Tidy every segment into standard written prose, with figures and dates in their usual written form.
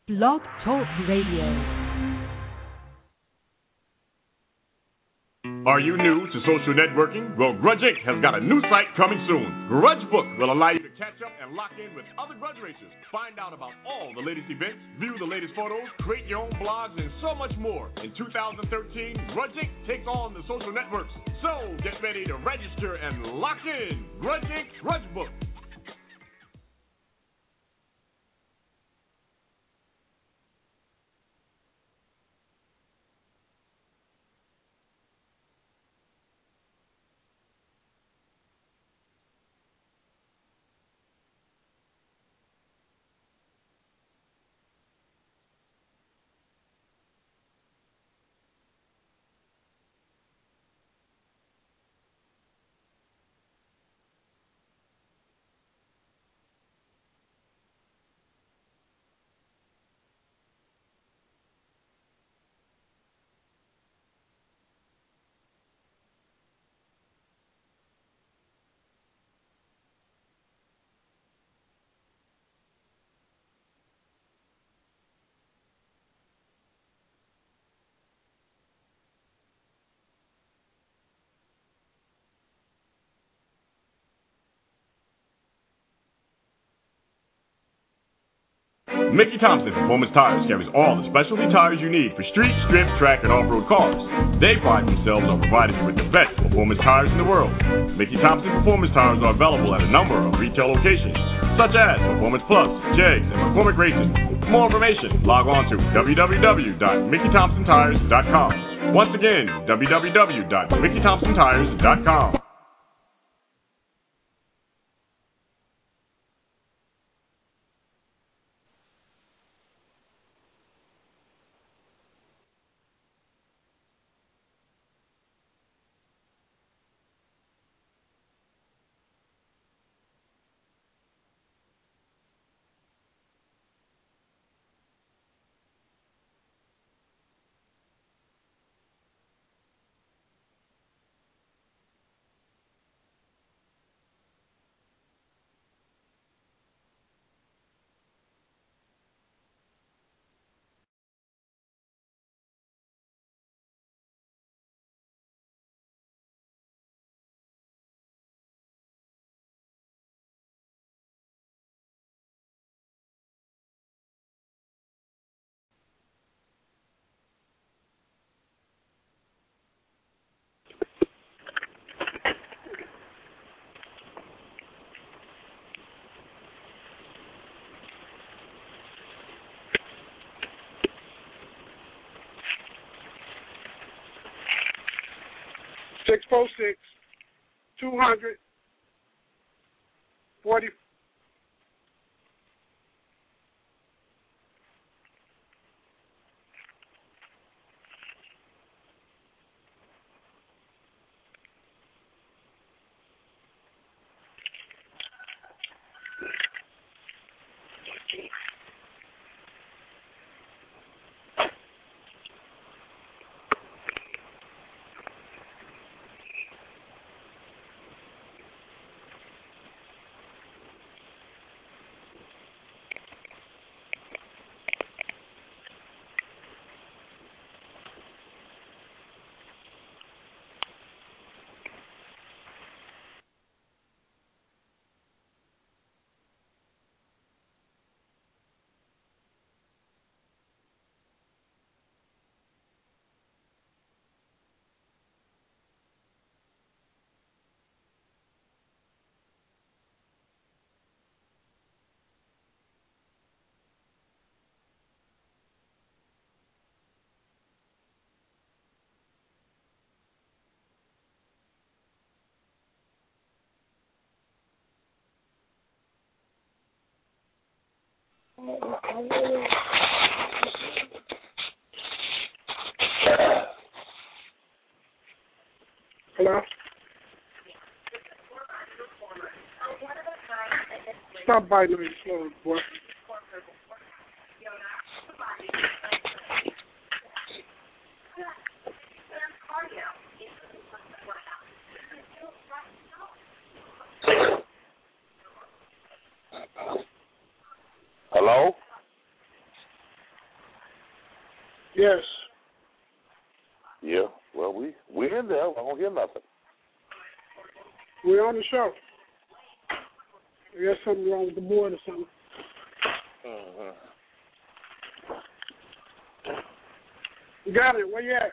Blog Talk Radio. Are you new to social networking? Well, Grudge Inc. has got a new site coming soon. Grudge Book will allow you to catch up and lock in with other Grudge racers. Find out about all the latest events, view the latest photos, create your own blogs, and so much more. In 2013, Grudge Inc. takes on the social networks. So get ready to register and lock in. Grudge Inc. Grudge Book. Mickey Thompson Performance Tires carries all the specialty tires you need for street, strip, track, and off-road cars. They pride themselves on providing you with the best performance tires in the world. Mickey Thompson Performance Tires are available at a number of retail locations, such as Performance Plus, JEGS, and McCormick Racing. For more information, log on to www.MickeyThompsonTires.com. Once again, www.MickeyThompsonTires.com. 646-200-40. Hello? Stop biting me slow, boy. Hello? Yes. Yeah. Well, we're in there. I don't hear nothing. We're on the show. I guess something wrong with the board or something. You got it. Where you at?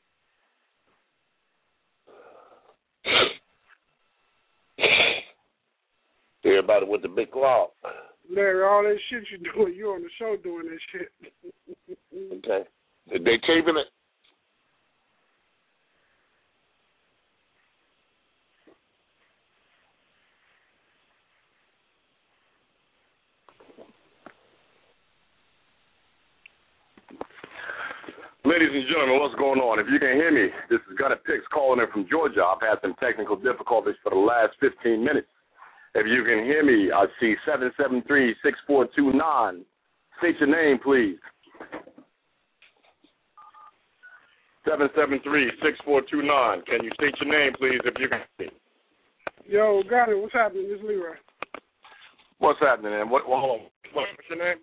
Everybody with the big clock. Larry, all that shit you're doing, you're on the show doing that shit. Okay. They taping it? Ladies and gentlemen, what's going on? If you can hear me, this is Gunner Picks calling in from Georgia. I've had some technical difficulties for the last 15 minutes. If you can hear me, I see 773-6429. State your name, please. 773-6429. Can you state your name, please, if you can hear me? Yo, got it. What's happening? This is Leroy. What's happening, man? Hold on. What's your name?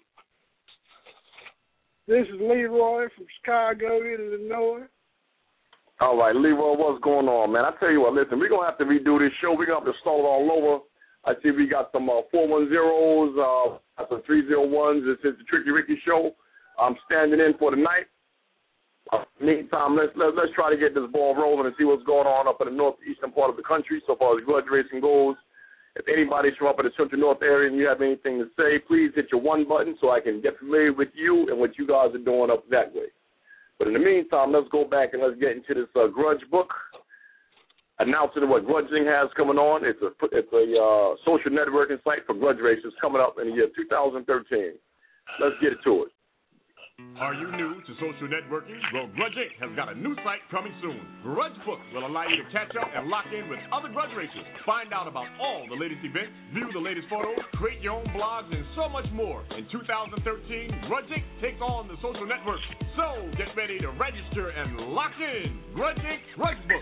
This is Leroy from Chicago, Illinois. All right, Leroy, what's going on, man? I tell you what, listen, we're going to have to redo this show. We're going to have to start it all over. I see we got some 410s, some 301s. This is the Tricky Ricky Show. I'm standing in for the night. Meantime, let's try to get this ball rolling and see what's going on up in the northeastern part of the country so far as grudge racing goes. If anybody's from up in the Central North area and you have anything to say, please hit your one button so I can get familiar with you and what you guys are doing up that way. But in the meantime, let's go back and let's get into this grudge book, announcing what grudging has coming on. It's a social networking site for grudge racers coming up in the year 2013. Let's get to it. Are you new to social networking? Well, Grudge Inc. has got a new site coming soon. Grudge Book will allow you to catch up and lock in with other grudge racers, find out about all the latest events, view the latest photos, create your own blogs, and so much more. In 2013, Grudge Inc. takes on the social network. So get ready to register and lock in. Grudge Inc. Grudge Book.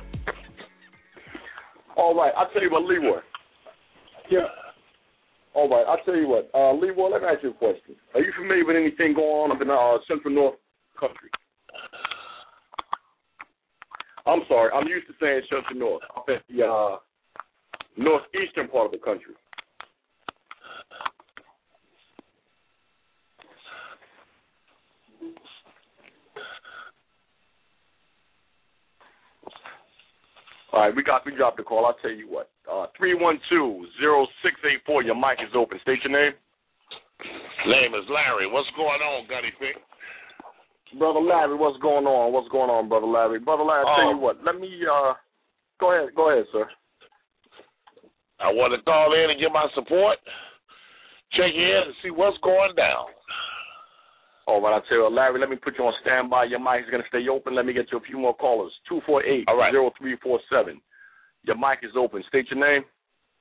All right, I'll tell you what, Leroy. Yeah. All right, I'll tell you what. Leroy, let me ask you a question. Are you familiar with anything going on up in the Central North country? I'm sorry, I'm used to saying Central North. Up in the northeastern part of the country. All right, we dropped the call. I'll tell you what. 312-0684. Your mic is open. State your name. Name is Larry. What's going on, Gunny Pick? Brother Larry, what's going on? What's going on, Brother Larry? Brother Larry, I'll tell you what. Let me, go ahead, sir. I want to call in and give my support. Check in and see what's going down. All right, I'll tell you, Larry, let me put you on standby. Your mic is going to stay open. Let me get you a few more callers. 248-0347. Your mic is open. State your name.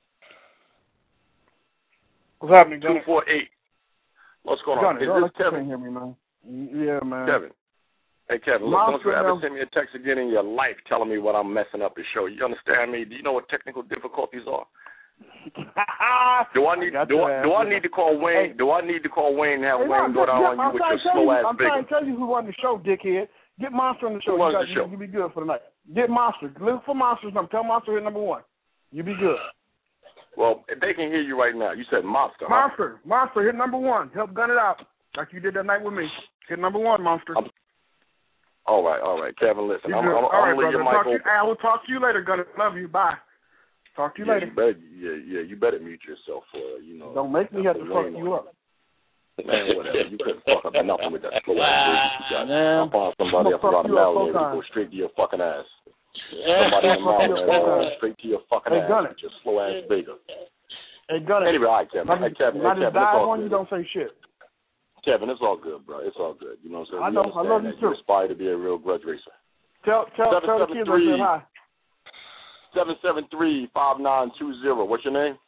What's happening, Gunny? 248. What's going on? Gunny, Is this Kevin? Hear me, man. Yeah, man. Kevin. Hey, Kevin, look, don't you ever send me a text again in your life telling me what I'm messing up the show. You understand me? Do you know what technical difficulties are? Do I need to call Wayne? Do I need to call Wayne and have Wayne go down on you with your slow ass bacon? I'm trying to tell you who won the show, dickhead. Get Monster on the show. You'll be good for the night. Get Monster. Look for Monster's number. Tell Monster hit number one. You'll be good. Well, if they can hear you right now, you said Monster. Monster. Huh? Monster, hit number one. Help gun it out like you did that night with me. Hit number one, Monster. All right. Kevin, listen. I'm going to leave your mic open. I will talk to you later, Gunner. Love you. Bye. Talk to you later. You better mute yourself. Don't make me have to fuck you up. Man, whatever. You couldn't fuck up nothing with that slow ass you got. I'll find somebody else without a malady to go straight to your fucking ass. Somebody in malady straight to your fucking ass with your slow ass bigger. Hey, Gunner. Anyway, all right, Kevin. Kevin, it's all good. You don't say shit. Kevin, it's all good, bro. It's all good. You know what I'm saying? I know. I love you too. You aspire to be a real grudge racer. Tell the kids I said hi. 773-5920. What's your name?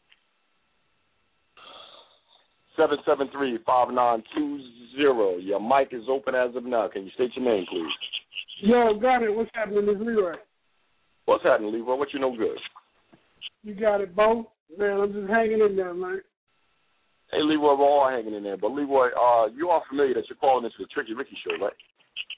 773-5920. Your mic is open as of now. Can you state your name, please? Yo, got it. What's happening, Miss Leroy? What's happening, Leroy? What you know good? You got it, Bo. Man, I'm just hanging in there, man. Hey, Leroy, we're all hanging in there. But, Leroy, you are familiar that you're calling into the Tricky Ricky Show, right?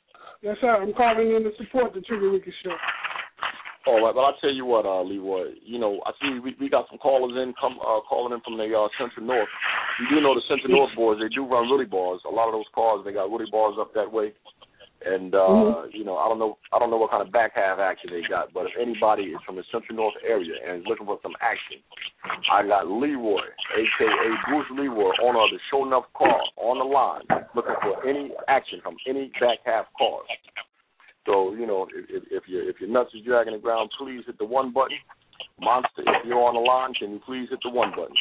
Yes, sir. I'm calling in to support the Tricky Ricky show. All right, well, I'll tell you what, Leroy. You know, I see we got some callers in calling in from the Central North. You do know the Central North boys, they do run Willie bars. A lot of those cars, they got Willie bars up that way. And, you know, I don't know what kind of back half action they got, but if anybody is from the Central North area and is looking for some action, I got Leroy, a.k.a. Bruce Leroy, owner of the Show Enough car on the line, looking for any action from any back half cars. So, you know, if your nuts is dragging the ground, please hit the one button. Monster, if you're on the line, can you please hit the one button?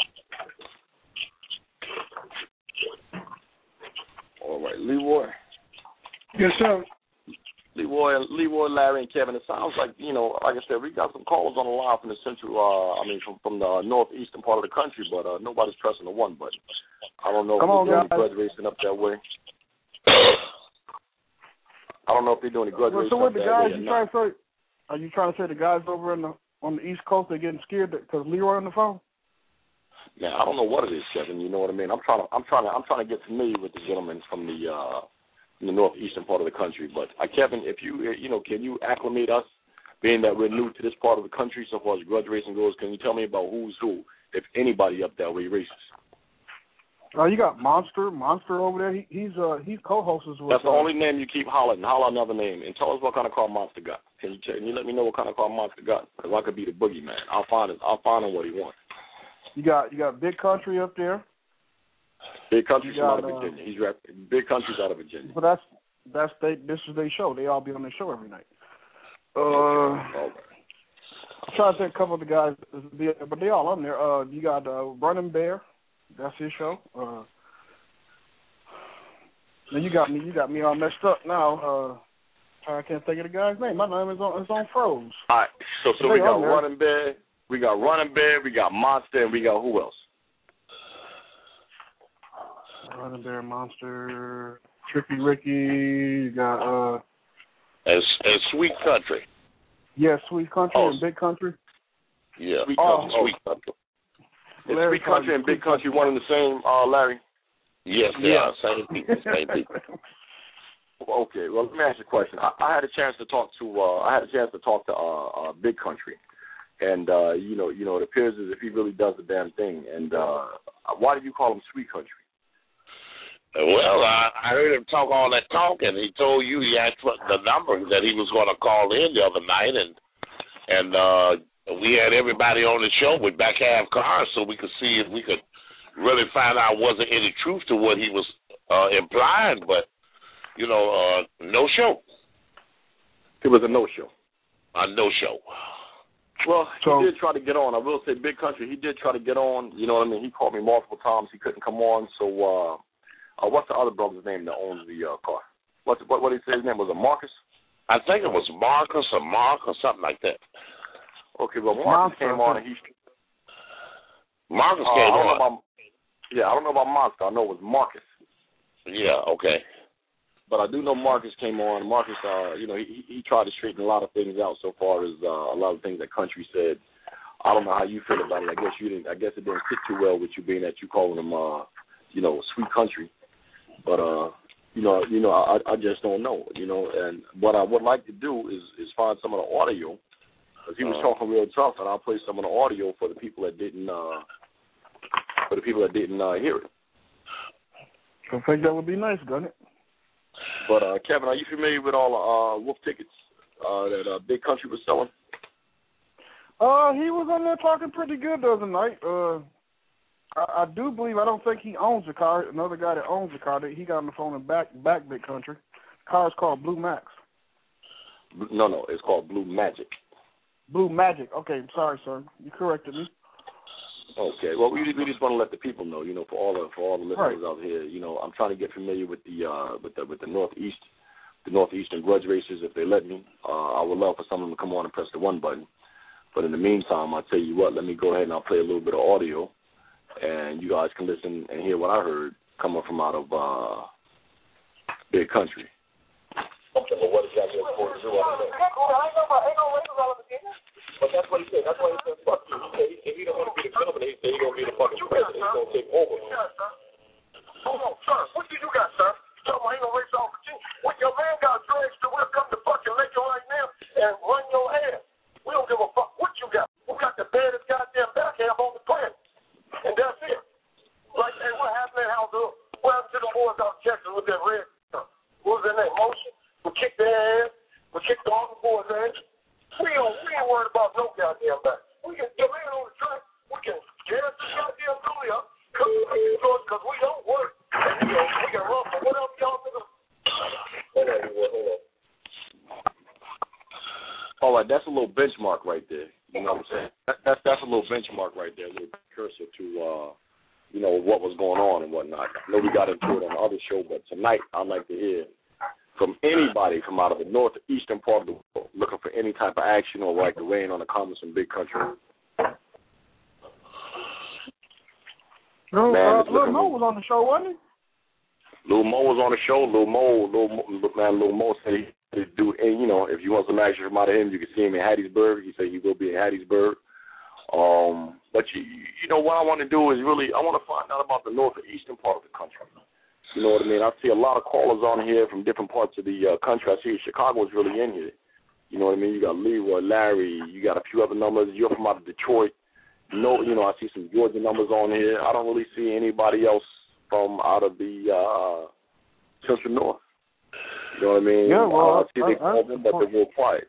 All right, Leroy. Yes, sir. Leroy, Larry, and Kevin. It sounds like, you know, like I said, we got some callers on the line from the from the northeastern part of the country, but nobody's pressing the one button. I don't know if they're doing any grudge racing up that way. I don't know if they're doing any grudge racing. So what the guys you trying to say? Are you trying to say the guys over on the East Coast are getting scared because Leroy on the phone? Yeah, I don't know what it is, Kevin. You know what I mean? I'm trying to get familiar with the gentlemen from the northeastern part of the country. But Kevin, if can you acclimate us, being that we're new to this part of the country so far as grudge racing goes? Can you tell me about who's who, if anybody up that way races? You got Monster over there. He's co-hosts with. That's the only name you keep hollering. Holler another name and tell us what kind of car Monster got. Can you let me know what kind of car Monster got? Because I could be the boogeyman. I'll find him what he wants. You got Big Country up there. Big Country's out of Virginia. Big Country's out of Virginia. But this is their show. They all be on their show every night. I'm trying to think a couple of the guys, but they all on there. You got Running Bear. That's his show. Now you got me all messed up now. I can't think of the guy's name. My name is on froze. All right. So we got Running Bear. We got Running Bear. We got Monster, and we got who else? Running Bear, Monster, Tricky Ricky. You got and Sweet Country. Yeah, Sweet Country and Big Country. Yeah, Sweet Country. Is Sweet Country and Big Country one and the same, Larry? Yes, they are. Same people. Okay, well, let me ask you a question. I had a chance to talk to Big Country, and you know, it appears as if he really does the damn thing. And why did you call him Sweet Country? Well, I heard him talk all that talk, and he told you he asked for the number that he was going to call in the other night, and we had everybody on the show with back half cars so we could see if we could really find out wasn't any truth to what he was implying, but, you know, no show. It was a no-show. A no-show. Well, he did try to get on. I will say Big Country, he did try to get on. You know what I mean? He called me multiple times. He couldn't come on. So what's the other brother's name that owns the car? What did he say his name was? Marcus? I think it was Marcus or Mark or something like that. Okay, well, Marcus came on, and Marcus came on. I don't know about Monster. I know it was Marcus. Yeah, okay. But I do know Marcus came on. Marcus, he tried to straighten a lot of things out so far as a lot of things that Country said. I don't know how you feel about it. I guess it didn't sit too well with you being that you calling him, Sweet Country. But I just don't know. And what I would like to do is find some of the audio. Because he was talking real tough, and I'll play some of the audio for the people that didn't hear it. I think that would be nice, doesn't it? But Kevin, are you familiar with all the Wolf tickets that Big Country was selling? He was on there talking pretty good the other night. I do believe, I don't think he owns the car. Another guy that owns the car, he got on the phone and back Big Country. The car is called Blue Max. No, it's called Blue Magic. Blue Magic. Okay, sorry, sir. You corrected me. Okay. Well, we just want to let the people know, for all the listeners out here, I'm trying to get familiar with the northeastern grudge racers if they let me. I would love for someone to come on and press the one button. But in the meantime, I'll tell you what, let me go ahead and I'll play a little bit of audio, and you guys can listen and hear what I heard coming from out of Big Country. Okay, well, what is that here for? But that's what he said. That's why he said, fuck you. He said he don't want to be the governor. He said he's going to be the fucking president. He's going to take over. Yeah, sir. Hold on, sir. What do you got, sir? You talking about he going to race off Virginia? What your man got a boys out of Texas with that red stuff. What was their name? Motion. We kicked their ass. We kicked all the boys' ass. We ain't worried about no goddamn back. We can get in on the track. We can get us this goddamn bully up. Because we don't work. And, we can run for whatever y'all niggas. Hold on. All right, that's a little benchmark right there. You know what I'm saying? That's a little benchmark right there, a little precursor to, what was going on and whatnot. I know we got into it on the other show, but tonight I'd like to hear from anybody from out of the northeastern part of the world looking for any type of action or like to rain on the comments in big country. Lil Mo was on the show, wasn't he? Lil Mo was on the show. Lil Mo said he could do, and if you want some action from out of him, you can see him in Hattiesburg. He said he will be in Hattiesburg. But what I want to do is I want to find out about the northeastern part of the country. You know what I mean? I see a lot of callers on here from different parts of the country. I see Chicago is really in here. You know what I mean? You got Leroy, Larry. You got a few other numbers. You're from out of Detroit. I see some Georgia numbers on here. I don't really see anybody else from out of the Central North. You know what I mean? Yeah, well, I see they call them, but they're real quiet.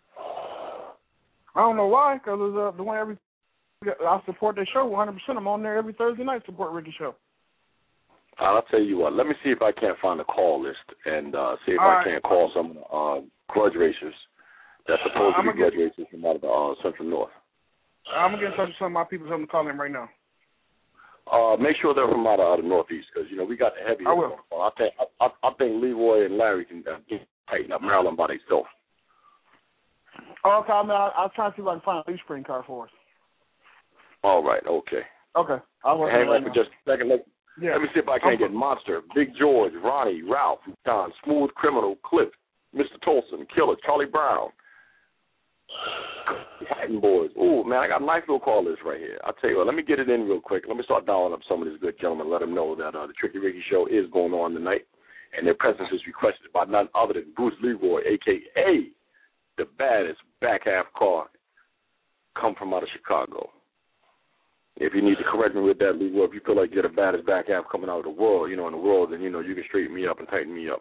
I don't know why, because the one I support their show 100%. I'm on there every Thursday night to support Ricky's show. I'll tell you what. Let me see if I can't find a call list and see if I can't call some grudge racers that's supposed to be grudge racers from out of the Central North. I'm going to get in touch with some of my people. I'm going to call them right now. Make sure they're from out of the Northeast because, we got the heavy. I will. I think Leroy and Larry can tighten up Maryland by themselves. Okay, I'll try to see if I can find a leaf spring car for us. All right, okay. Okay. I'll work hang on for just a second. Let me see if I can get Monster, Big George, Ronnie, Ralph, John, Smooth Criminal, Cliff, Mr. Tolson, Killer, Charlie Brown, Hatton Boys. Ooh, man, I got a nice little call list right here. I'll tell you what, let me get it in real quick. Let me start dialing up some of these good gentlemen, let them know that the Tricky Ricky show is going on tonight, and their presence is requested by none other than Bruce Leroy, a.k.a. the baddest back half car come from out of Chicago. If you need to correct me with that, Leroy, if you feel like you're the baddest back half coming out of the world, in the world, then, you can straighten me up and tighten me up.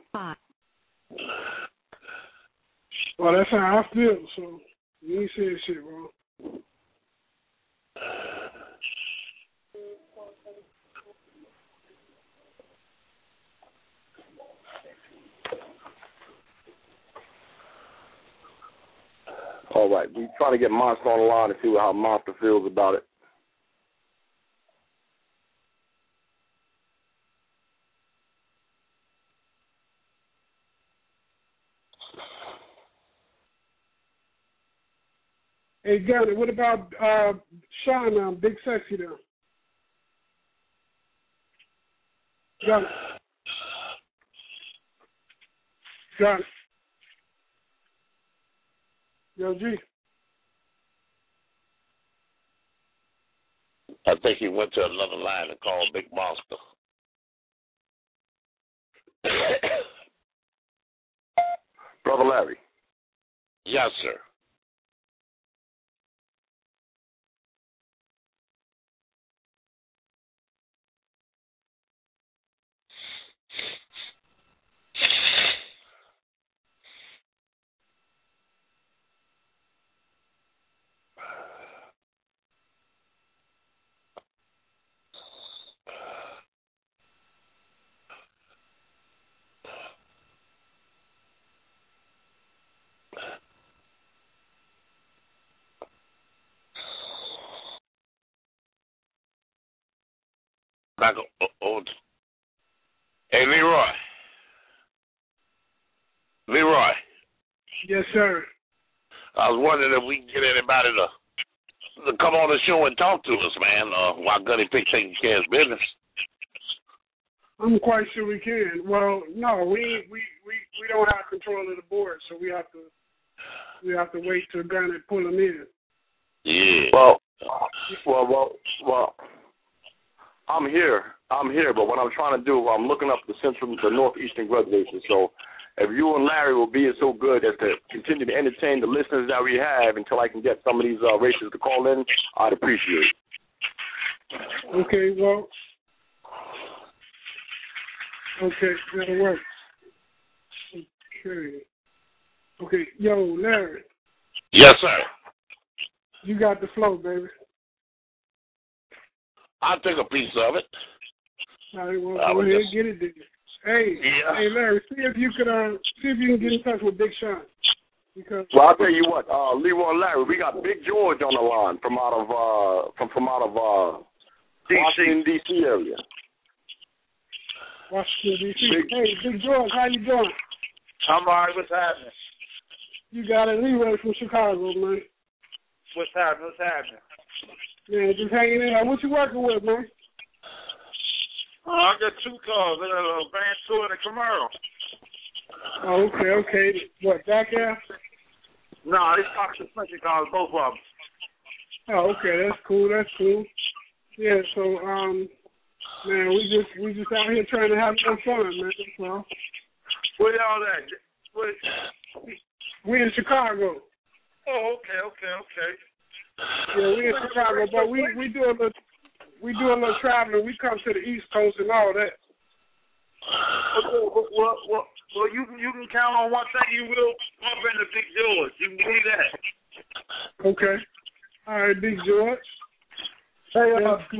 Well, that's how I feel, so you ain't saying shit wrong. All right, we trying to get Monster on the line and see how Monster feels about it. Hey, Gunner, what about Sean, Big Sexy there? Gunner. Yo, G. I think he went to another line and called Big Monster. Brother Larry. Yes, sir. Hey, Leroy. Yes, sir. I was wondering if we can get anybody to come on the show and talk to us, man, while Gunny Pick taking care of his business. I'm quite sure we can. Well, no, we don't have control of the board, so we have to wait till Gunny pull him in. Yeah. Well, I'm here, but what I'm trying to do, I'm looking up the northeastern grudge races. So if you and Larry will be so good as to continue to entertain the listeners that we have until I can get some of these races to call in, I'd appreciate it. Okay, well, Okay, that'll work. Okay, yo, Larry. Yes, sir. You got the flow, baby. I'll take a piece of it. All right, well, go ahead and get it, then. Hey, Larry, see if you can get in touch with Big Sean. Because well, I'll tell you what, Leroy Larry, we got Big George on the line from out of Washington D.C. area. Washington D.C. Hey, Big George, how you doing? I'm all right. What's happening? You got a Leroy from Chicago, man. What's happening? Yeah, just hanging in. What you working with, man? I got two cars. I got a Van Tour and a Camaro. Oh, okay. What, back air? No, they stock suspension cars, both of them. Oh, okay, that's cool. Yeah, so man, we just out here trying to have some fun, man. So where y'all at? We in Chicago. Oh, okay. Yeah, we in Chicago, but we do a little traveling. We come to the East Coast and all that. Well, you can count on one thing. You will bump into Big George. You can believe that. Okay. All right, Big George. Hey,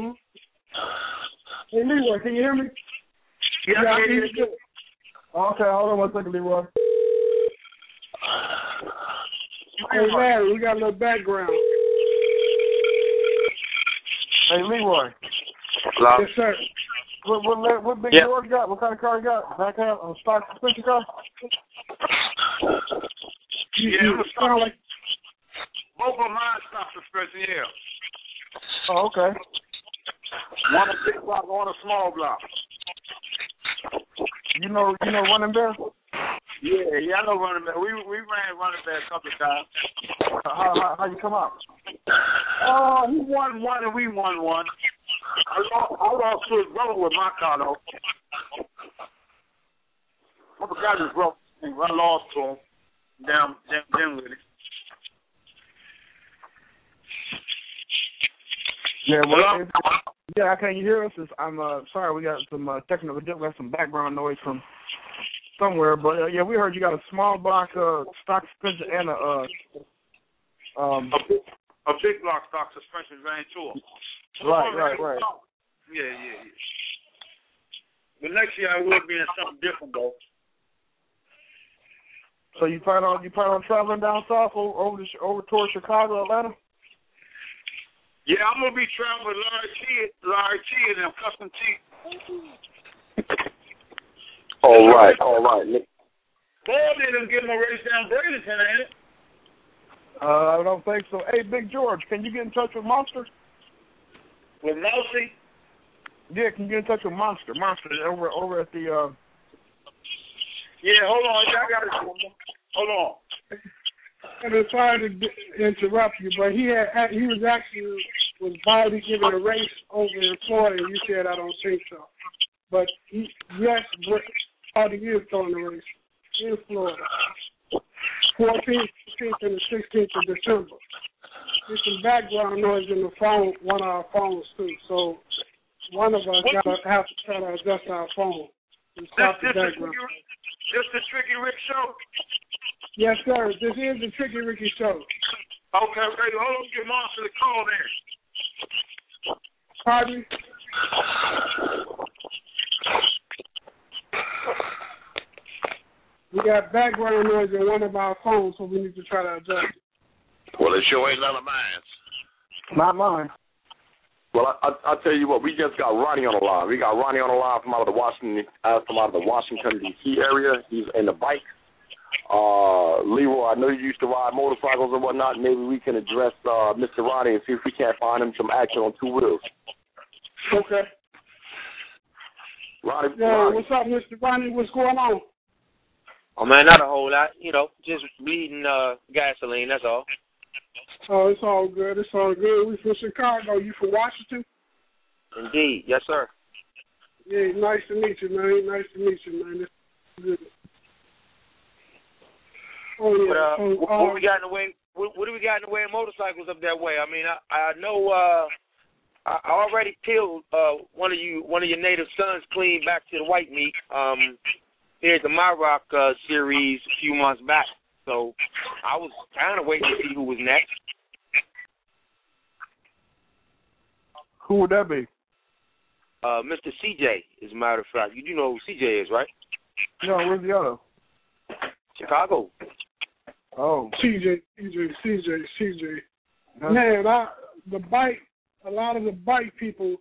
hey, Leroy, can you hear me? Yeah, I can hear you. Okay, hold on 1 second, Leroy. Hey, Larry, we got a little background. Hey, Leroy. Hello? Yes, sir. What Big George got? What kind of car he got? Back half on stock suspension car? Yeah, it sound like. Both of mine stock suspension, yeah. Oh, okay. One a big block, one a small block. You know Running Bear? Yeah, I know Running Bear. We ran Running Bear a couple of times. How you come out? He won one and we won one. I lost to his brother with my car, though. I forgot his brother. I lost to him. Damn with it. Yeah, well, how can you hear us? I'm sorry, we got some technical, we got some background noise from somewhere, but yeah, we heard you got a small block stock suspension and a big block stock suspension Van Tour. Right. Yeah. But next year I will be in something different though. So you plan on traveling down south over towards Chicago, Atlanta? Yeah, I'm gonna be traveling with Larry T and them Custom T. All right. Boy, didn't get no race down Bradenton, ain't it? I don't think so. Hey, Big George, can you get in touch with Monster? With Mousy? Yeah, can you get in touch with Monster? Monster over at the. Yeah, hold on. I got it. Hold on. And I'm sorry to interrupt you, but he was probably given a race over in Florida, and you said I don't think so. But Bobby is throwing the race in Florida, 14th, 15th, and the 16th of December. There's some background noise in the phone, one of our phones too. So one of us have to try to adjust our phone and stop the background. This the Tricky Rick show? Yes, sir. This is the Tricky Ricky show. Okay. Hold on, get Monster to call there. Pardon? We got background noise in one of our phones, so we need to try to adjust it. Well, it sure ain't none of mine. Not mine. Well, I'll tell you what. We just got Ronnie on the line. We got Ronnie on the line from out of the Washington D.C. area. He's in the bike. Leroy, I know you used to ride motorcycles and whatnot. Maybe we can address Mr. Ronnie and see if we can't find him some action on two wheels. Okay. Ronnie. What's up, Mr. Ronnie? What's going on? Oh, man, not a whole lot. Just bleeding gasoline, that's all. Oh, it's all good. We from Chicago. You from Washington? Indeed. Yes, sir. Yeah, nice to meet you, man. It's good. Oh, yeah. What we got in the way? What do we got in the way of motorcycles up that way? I mean, I know I already peeled one of your native sons clean back to the white meat. Here at the My Rock series a few months back. So I was kind of waiting to see who was next. Who would that be? Mr. CJ, as a matter of fact. You do know who CJ is, right? No, where's the other? Chicago. Oh. CJ. Man, a lot of the bike people,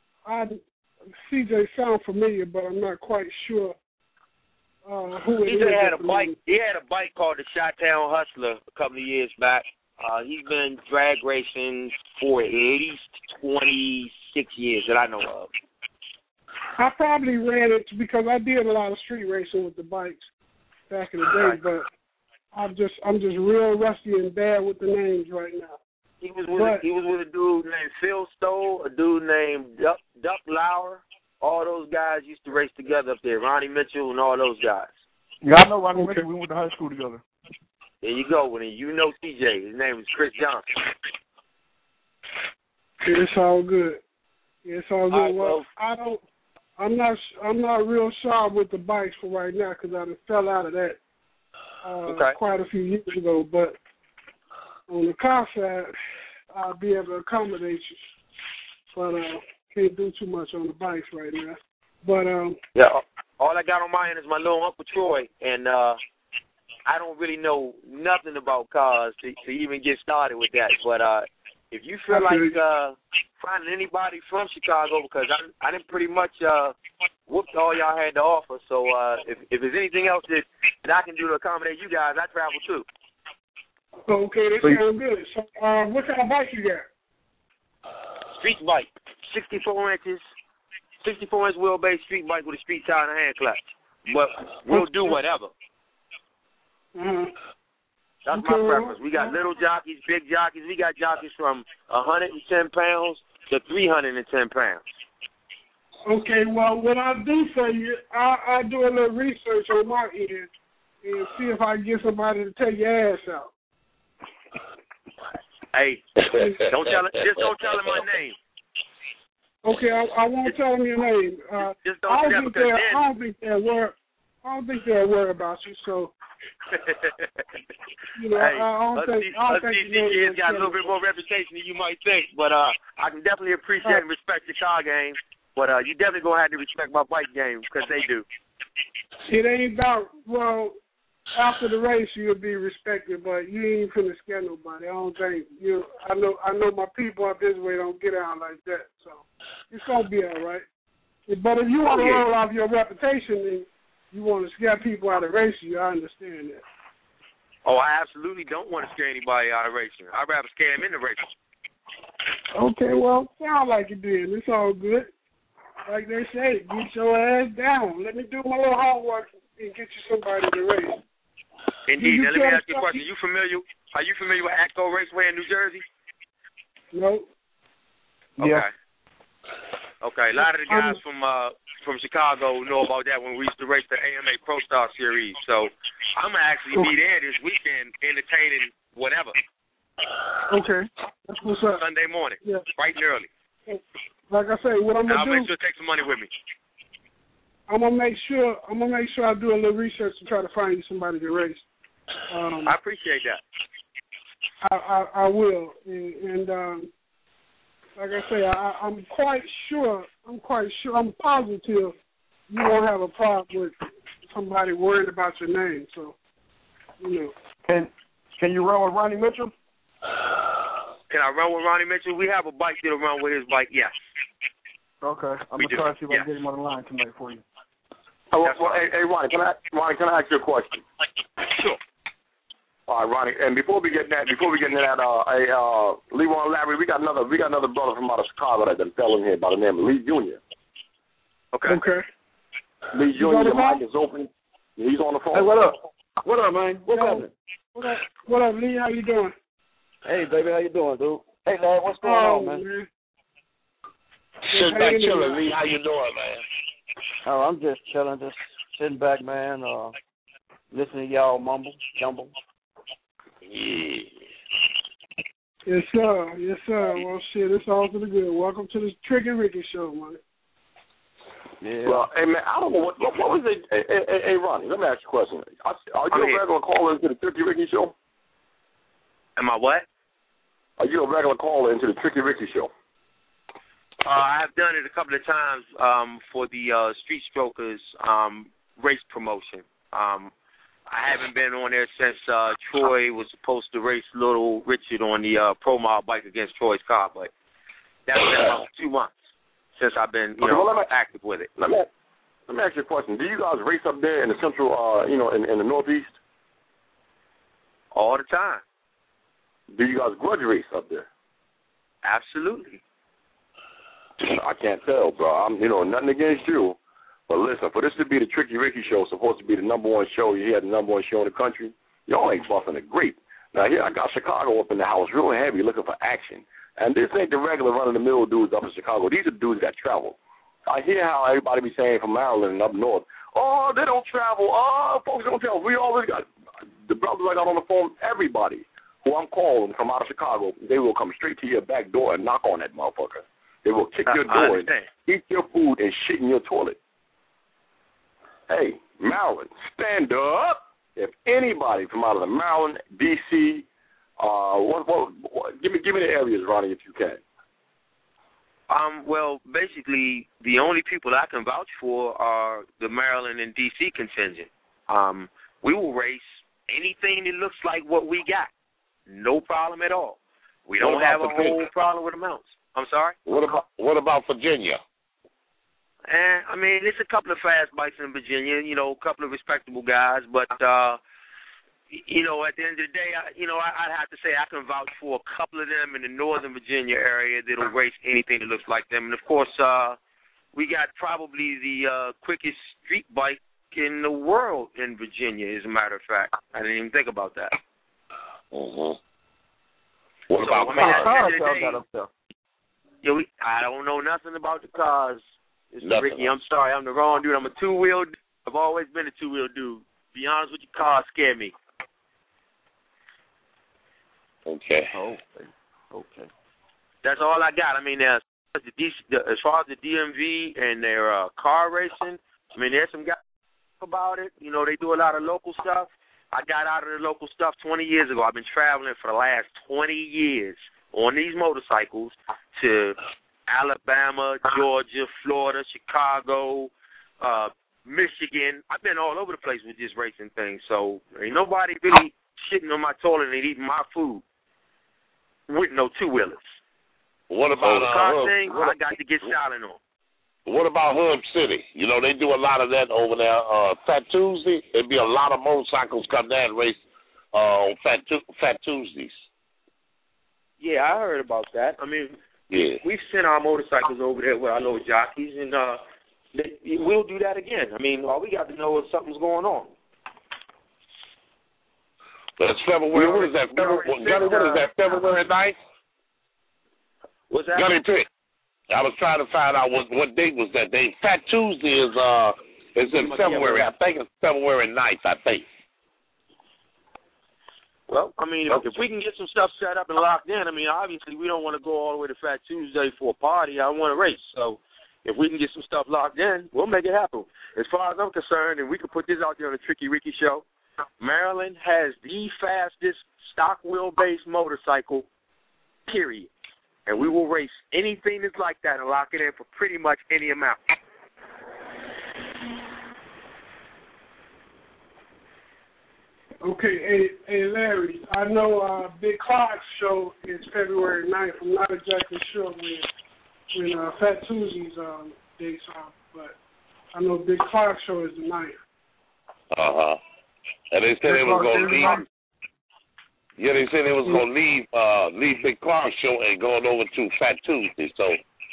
CJ sound familiar, but I'm not quite sure who it is. CJ had a bike. He had a bike called the Chi-Town Hustler a couple of years back. He's been drag racing for at least 26 years that I know of. I probably ran it because I did a lot of street racing with the bikes back in the day, but I'm just real rusty and bad with the names right now. He was with a dude named Phil Stoll, a dude named Duck Lauer. All those guys used to race together up there. Ronnie Mitchell and all those guys. Yeah, I know Ronnie Mitchell. We went to high school together. There you go. You know CJ. His name is Chris Johnson. It's all good. It's all good. Right, well, I'm not real sharp with the bikes for right now because I fell out of that quite a few years ago. But on the car side, I'll be able to accommodate you. But can't do too much on the bikes right now. But yeah, all I got on my end is my little Uncle Troy, and I don't really know nothing about cars to even get started with that. But if you feel like finding anybody from Chicago, because I didn't pretty much whooped all y'all had to offer. So if there's anything else that I can do to accommodate you guys, I travel too. Okay, that sounds good. So what kind of bike you got? Street bike, 64 inch wheelbase street bike with a street tire and a hand clutch. But we'll do whatever. That's my preference. We got little jockeys, big jockeys. We got jockeys from 110 pounds to 310 pounds. Okay, well, what I do for you, I do a little research on my end and see if I can get somebody to take your ass out. Hey, don't tell him my name. Okay, I won't tell him your name. Just don't do that I don't think they're worried about you. So, you know, hey, I don't think CC's got a little bit more reputation than you might think, but I can definitely appreciate and respect your car game. But you definitely gonna have to respect my bike game because they do. It ain't about after the race you'll be respected, but you ain't finna scare nobody. I don't think you. I know my people up this way don't get out like that, so it's gonna be all right. But if you want to roll off your reputation and you want to scare people out of racing, I understand that. Oh, I absolutely don't want to scare anybody out of racing. I'd rather scare them into racing. Okay, well, sound like it did. It's all good. Like they say, get your ass down. Let me do my little homework and get you somebody to race. Indeed. Now, let me ask you a question. Are you familiar with ACTO Raceway in New Jersey? No. Okay. Okay. A lot of the guys from Chicago know about that when we used to race the AMA Pro Star Series. So I'm going to actually be there this weekend entertaining whatever. Okay. That's what's up. Sunday morning. Yeah. Bright and early. Like I say, what I'm gonna do, I'll make sure to take some money with me. I'm gonna make sure I do a little research to try to find you somebody to race. I appreciate that. I will, and like I say, I'm positive you won't have a problem with somebody worried about your name. So, you know. Can you run with Ronnie Mitchell? Can I run with Ronnie Mitchell? We have a bike that'll run with his bike, yes. Okay. I'm going to try to see if I can get him on the line tonight for you. Oh, well, hey, Ronnie, can I ask you a question? Sure. All right, Ronnie, and before we get into that, Leroy Larry, we got another brother from out of Chicago that's been telling here by the name of Lee Jr. Okay. Lee Jr., the mic is open. He's on the phone. Hey, what up? What up, man? What's happening? What up, Lee? How you doing? Hey, baby, how you doing, dude? Hey, man, what's going on, man? Sitting back chilling, Lee. How you doing, man? Oh, I'm just chilling, just sitting back, man, listening to y'all jumble. Yeah. Yes, sir. Yes, sir. Well, shit, it's all for the good. Welcome to the Tricky Ricky Show, man. Yeah. Well, hey, man, I don't know what was it. Hey, Ronnie, let me ask you a question. Are you a regular caller into the Tricky Ricky Show? Am I what? Are you a regular caller into the Tricky Ricky Show? I've done it a couple of times for the Street Strokers race promotion. I haven't been on there since Troy was supposed to race Little Richard on the Pro Mile bike against Troy's car, but that's been about 2 months since I've been active with it. Let me ask you a question. Do you guys race up there in the central, in the northeast? All the time. Do you guys grudge race up there? Absolutely. I can't tell, bro. I'm, nothing against you. But listen, for this to be the Tricky Ricky Show, supposed to be the number one show, you had the number one show in the country, y'all ain't busting a grape. Now, here I got Chicago up in the house, real heavy, looking for action. And this ain't the regular run-of-the-mill dudes up in Chicago. These are dudes that travel. I hear how everybody be saying from Maryland and up north, oh, they don't travel. Oh, folks don't travel. We always got the brothers I got on the phone, everybody who I'm calling from out of Chicago, they will come straight to your back door and knock on that motherfucker. They will kick your door and eat your food and shit in your toilet. Hey, Maryland, stand up. If anybody from out of the Maryland, D.C., give me the areas, Ronnie, if you can. Well, basically, the only people I can vouch for are the Maryland and D.C. contingent. We will race anything that looks like what we got. No problem at all. We don't have a whole problem with amounts. I'm sorry? What about Virginia? I mean, there's a couple of fast bikes in Virginia, a couple of respectable guys, but, at the end of the day, I'd have to say I can vouch for a couple of them in the northern Virginia area that'll race anything that looks like them. And, of course, we got probably the quickest street bike in the world in Virginia, as a matter of fact. I didn't even think about that. Mm-hmm. What about cars? I don't know nothing about the cars. Nothing. Ricky, I'm sorry, I'm the wrong dude. I'm a two-wheel. I've always been a two-wheel dude. Be honest with you, cars scare me. Okay. Okay. That's all I got. I mean, as far as the DMV and their car racing, I mean, there's some guys about it. They do a lot of local stuff. I got out of the local stuff 20 years ago. I've been traveling for the last 20 years on these motorcycles to Alabama, Georgia, Florida, Chicago, Michigan. I've been all over the place with this racing thing. So ain't nobody really shitting on my toilet and eating my food with no two-wheelers. What about the car thing? I got to get silent on. What about Hub City? They do a lot of that over there. Fat Tuesday, there'd be a lot of motorcycles come there and race on Fat Tuesdays. Yeah, I heard about that. I mean, we've sent our motorcycles over there with our little jockeys, and we'll do that again. I mean, all we got to know is something's going on. That's February. What is that? February 9th? What's that? Gunny Pitt. I was trying to find out what date was that date. Fat Tuesday is in February. I think it's February 9th, I think. Well, I mean, if we can get some stuff set up and locked in, I mean, obviously we don't want to go all the way to Fat Tuesday for a party. I want to race. So if we can get some stuff locked in, we'll make it happen. As far as I'm concerned, and we can put this out there on the Tricky Ricky Show, Maryland has the fastest stock wheel-based motorcycle, period. And we will race anything that's like that and lock it in for pretty much any amount. Okay, hey Larry, I know Big Clark's show is February 9th. I'm not exactly sure when Fat Tuesday's dates are, but I know Big Clark's show is the 9th. Uh-huh. And they said they was going to leave. Yeah, they said they was going to leave Big Clark's show and going over to Fat Tuesday. So,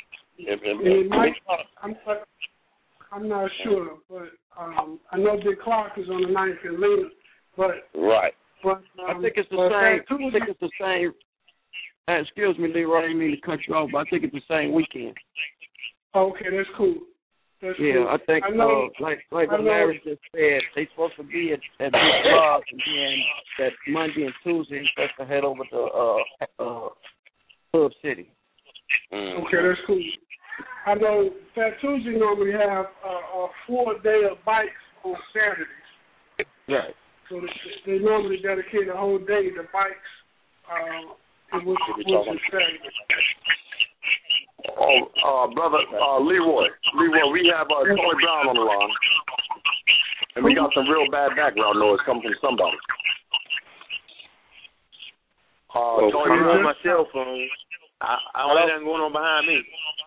I'm not sure, but I know Big Clark is on the 9th in Lena. But, right. But, I think it's the same. I think it's the same. Excuse me, Leroy. I didn't mean to cut you off, but I think it's the same weekend. Okay, that's cool. That's cool. I think like what Larry just said, they supposed to be at Big Clark, and then that Monday and Tuesday, they're supposed to head over to Grove City. Okay, that's cool. I know Fatucci normally have a full day of bikes on Saturdays. Right. So they normally dedicate a whole day to bikes, which is Saturday. Brother Leroy, we have Charlie Brown on the line, and we got some real bad background noise coming from somebody. Charlie I'm Brown, on my cell phone. I don't have nothing going on behind me.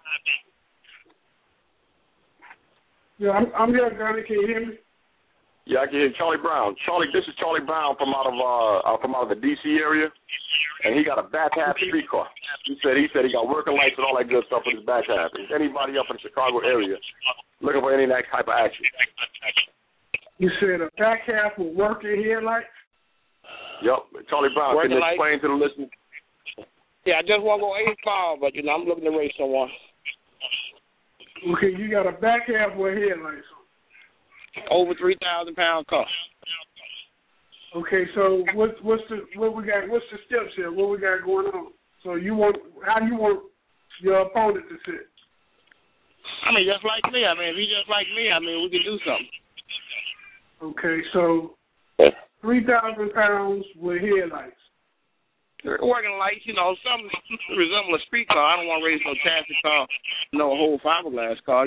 Yeah, I'm here, Gunny. Can you hear me? Yeah, I can hear Charlie Brown. This is Charlie Brown from out of the D.C. area, and he got a back half streetcar. He said he got working lights and all that good stuff with his back half. Is anybody up in the Chicago area looking for any of that type of action? You said a back half with working headlights? Yep, Charlie Brown. Can you explain to the listeners? Yeah, I just want to go 8 but I'm looking to race someone. Okay, you got a back half with headlights on. Over 3,000-pound car. Okay, so what's the steps here? What we got going on? So how do you want your opponent to sit? I mean, just like me. I mean, if he's just like me, we can do something. Okay, so 3,000 pounds with headlights. Working lights, something resemble a street car. I don't want to race no chassis car, no whole fiberglass car,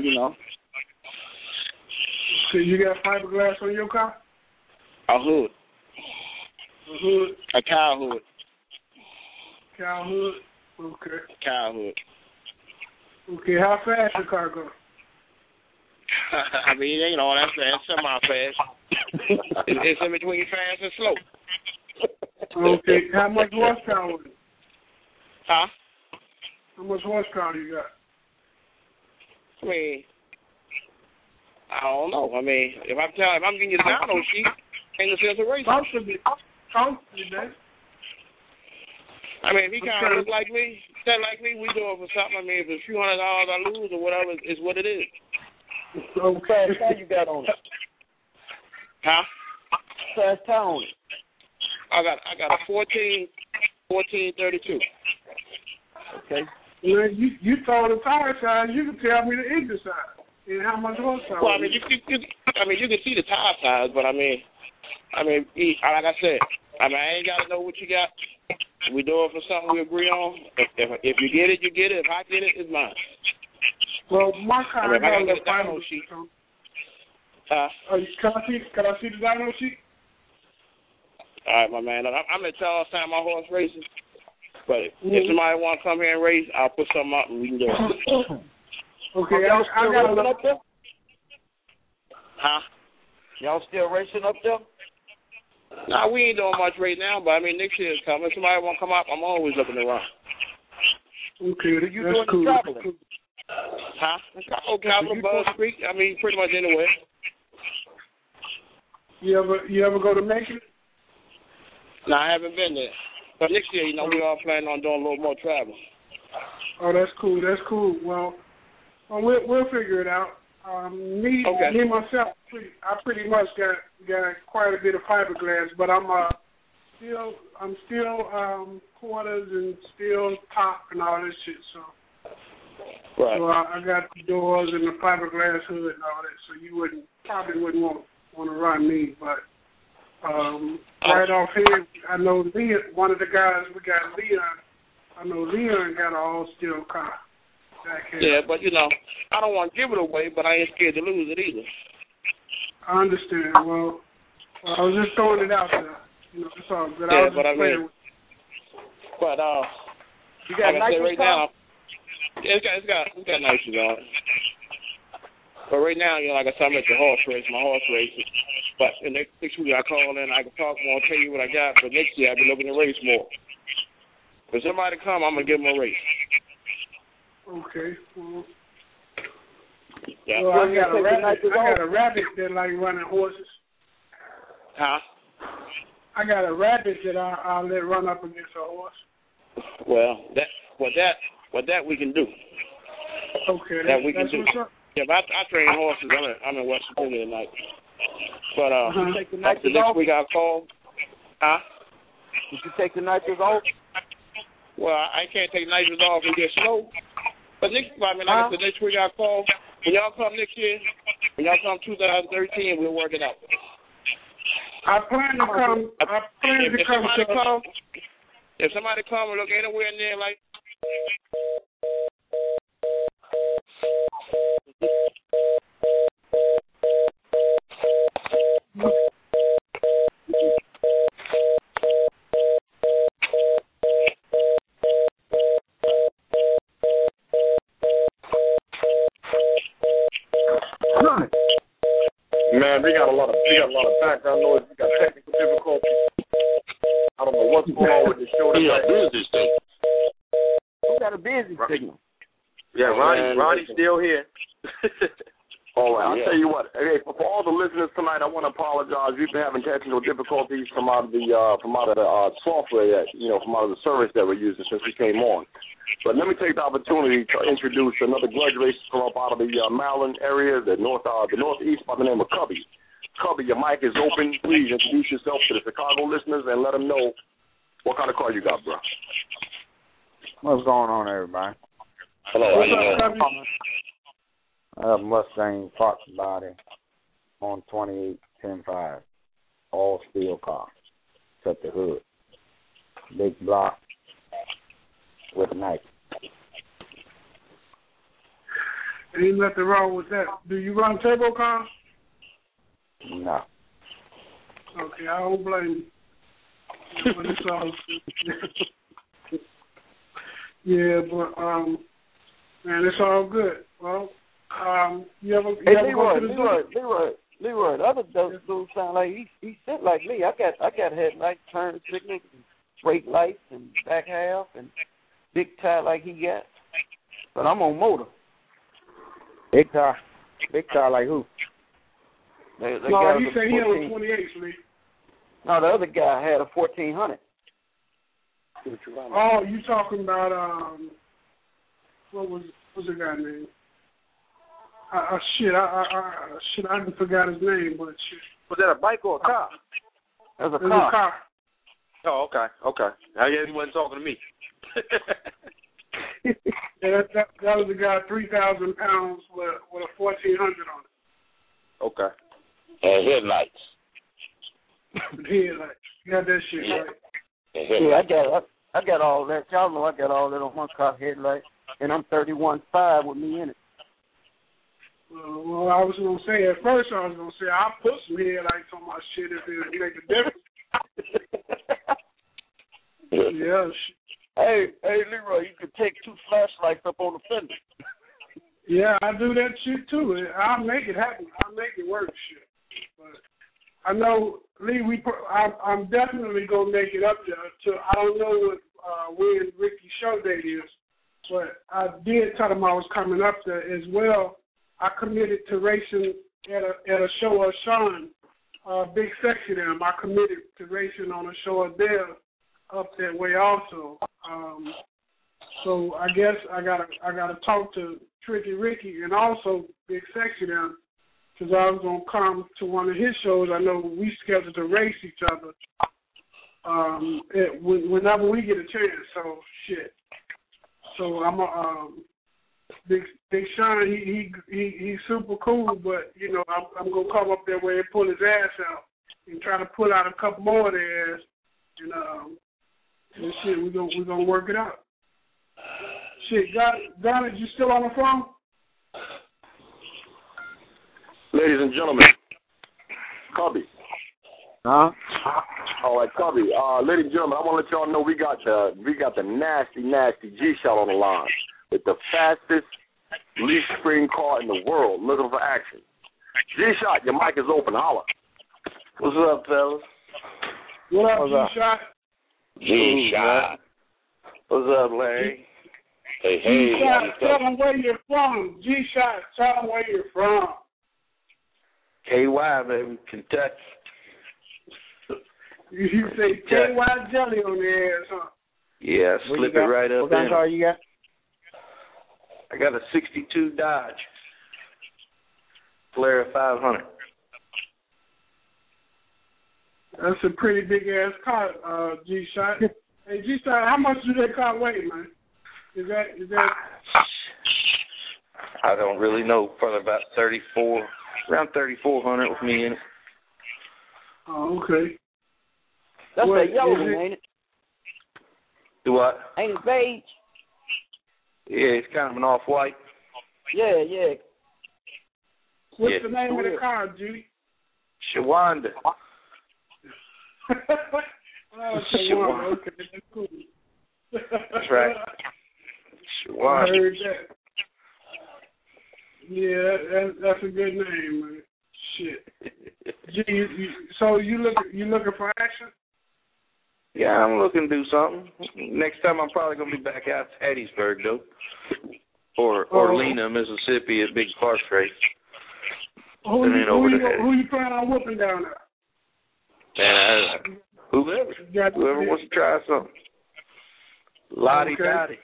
So you got fiberglass on your car? A hood. A hood? A cow hood. Cow hood? Okay. Cow hood. Okay, how fast your car go? I mean, that's semi-fast. It's in between fast and slow. Okay, how much horsepower is it? Huh? How much horsepower you got? I mean, I don't know. I mean, if I'm getting you the down sheet, ain't no sense of racing. Constantly, man. I mean, if he kind of look like me, we do it for something. I mean, if it's a few $100 I lose or whatever, it's what it is. Okay, how you got on it? Huh? Fast time on it. I got a 1432. Okay. Well, you told the tire size, you can tell me the engine size and how much horsepower. Well, I mean, you can see the tire size, but I mean, like I said, I ain't got to know what you got. We do it for something we agree on. If you get it, you get it. If I get it, it's mine. Well, my car if I got get a dyno sheet. Can I see the dyno sheet? All right, my man. I'm at Charlestown, my horse racing. But if somebody want to come here and race, I'll put something up and we can do it. Okay, I got to up there? Huh? Y'all still racing up there? Nah, we ain't doing much right now, but I mean, next year is coming. Somebody want to come up, I'm always looking around. Okay, do you that's doing cool. the traveling? Huh? Ocala, Buzz Creek. I mean, pretty much anywhere. You ever go to Macon? No, I haven't been there. But next year, we all planning on doing a little more travel. Oh, that's cool. That's cool. Well we'll figure it out. Me myself, I pretty much got quite a bit of fiberglass, but I'm still quarters and still top and all this shit. So, right. So I got the doors and the fiberglass hood and all that. So you probably wouldn't want to run me, but. Right off here, I know Leon, one of the guys, we got Leon. I know Leon got an all-steel car back here. Yeah, but, I don't want to give it away, but I ain't scared to lose it either. I understand. Well, I was just throwing it out there. It's all good. Yeah, I was just playing with you. But, you got like I said, right now, it's got nitrous on it. But right now, like I said, I'm at the horse race, my horse races. But the next week I call in, I can talk more, tell you what I got. But next year I'll be looking to race more. If somebody come, I'm going to give them a race. Okay. Well, yeah. I got a rabbit that like running horses. Huh? I got a rabbit that I'll let run up against a horse. Well, that we can do. Okay. That we can do. What's up. Yeah, but I train horses. I'm in West Virginia tonight. But take the after next week I'll call. Huh? Did you take the nitrous off? Well, I can't take nitrous off and get slow. But next week I call. When y'all come next year, when y'all come 2013, we'll work it out. I plan to come. If somebody come and look anywhere near like. Man, we got a lot of background noise. We got technical difficulties. I don't know what's going on with the show today. We got a busy signal. Yeah, Ronnie's still here. All right, I'll tell you what. Hey, for all the listeners tonight, I want to apologize. We've been having technical difficulties from out of the software that from out of the service that we're using since we came on. But let me take the opportunity to introduce another grudge racer from up out of the Maryland area, the northeast, by the name of Cubby. Cubby, your mic is open. Please introduce yourself to the Chicago listeners and let them know what kind of car you got, bro. What's going on, everybody? Hello, how you doing? I have a Mustang parts body on 28-10-5, all steel car, except the hood. Big block with a knife. Ain't nothing wrong with that. Do you run turbo cars? No. Okay, I don't blame you. But it's all yeah, but man, it's all good. Well, you ever go to the Leroy, the other dude sound like he sit like me. I got headlights, turn signals, brake lights, and back half, and big tire like he got. But I'm on motor. Big tire like who? No, he said he had a 28, Lee. No, the other guy had a 1400. Oh, you talking about what was the guy name? I didn't forgot his name, but shit. Was that a bike or a car? That was a car. Oh, okay. I guess he wasn't talking to me. Yeah, that was the guy, 3,000 pounds with a 1,400 on it. Okay. And headlights. Headlights. You got that shit right. Yeah, I got all that. Y'all know I got all that on my car headlight, and I'm 31.5 with me in it. Well, I was going to say, at first I was going to say, I'll put some headlights on my shit if it make a difference. Yeah. Hey, Leroy, you could take 2 flashlights up on the fender. Yeah, I do that shit too. I'll make it happen. I'll make it work, shit. But I know, Lee, I'm definitely going to make it up there. I don't know when Ricky's show date is, but I did tell him I was coming up there as well. I committed to racing at a show of Sean, Big Sexy them. I committed to racing on a show of there up that way also. So I guess I gotta talk to Tricky Ricky and also Big Sexy them, because I was gonna come to one of his shows. I know we scheduled to race each other whenever we get a chance. So shit. So I'm Big Sean. He's super cool, but I'm gonna come up that way and pull his ass out and try to pull out a couple more of their ass. And shit, we're gonna work it out. Shit, Garnet, you still on the phone? Ladies and gentlemen, Cubby. Huh? All right, Cubby. Ladies and gentlemen, I want to let y'all know we got the nasty G-Shot on the line with the fastest leaf spring car in the world, looking for action. G-Shot, your mic is open. Holla. What's up, fellas? What up, G-Shot? G-Shot. What's up, Larry? Hey. G-Shot, tell them where you're from. G-Shot, tell them where you're from. KY, baby, Kentucky. You say KY jelly on the ass, huh? Yeah, slip it right up in. What kind of car you got? I got a 62 Dodge Flare 500. That's a pretty big ass car, G-Shot. Hey, G-Star, how much do they car weigh, man? Is that? I don't really know. Probably about 34, around 3,400 with me in it. Oh, okay. That's What, a yellow is one, it? ain't it? Do what? Ain't it beige? Yeah, it's kind of an off-white. Yeah. What's the name of the car, G? Shawanda. Shawanda. Okay, that's cool. That's right. Shawanda. I heard that. Yeah, that's a good name, man. Shit. G, so you looking for action? Yeah, I'm looking to do something. Next time I'm probably going to be back out to Hattiesburg, though. Or Lena, Mississippi at Big Park Race. Who you planning on whooping down there? And whoever wants to try something. Lottie Dottie.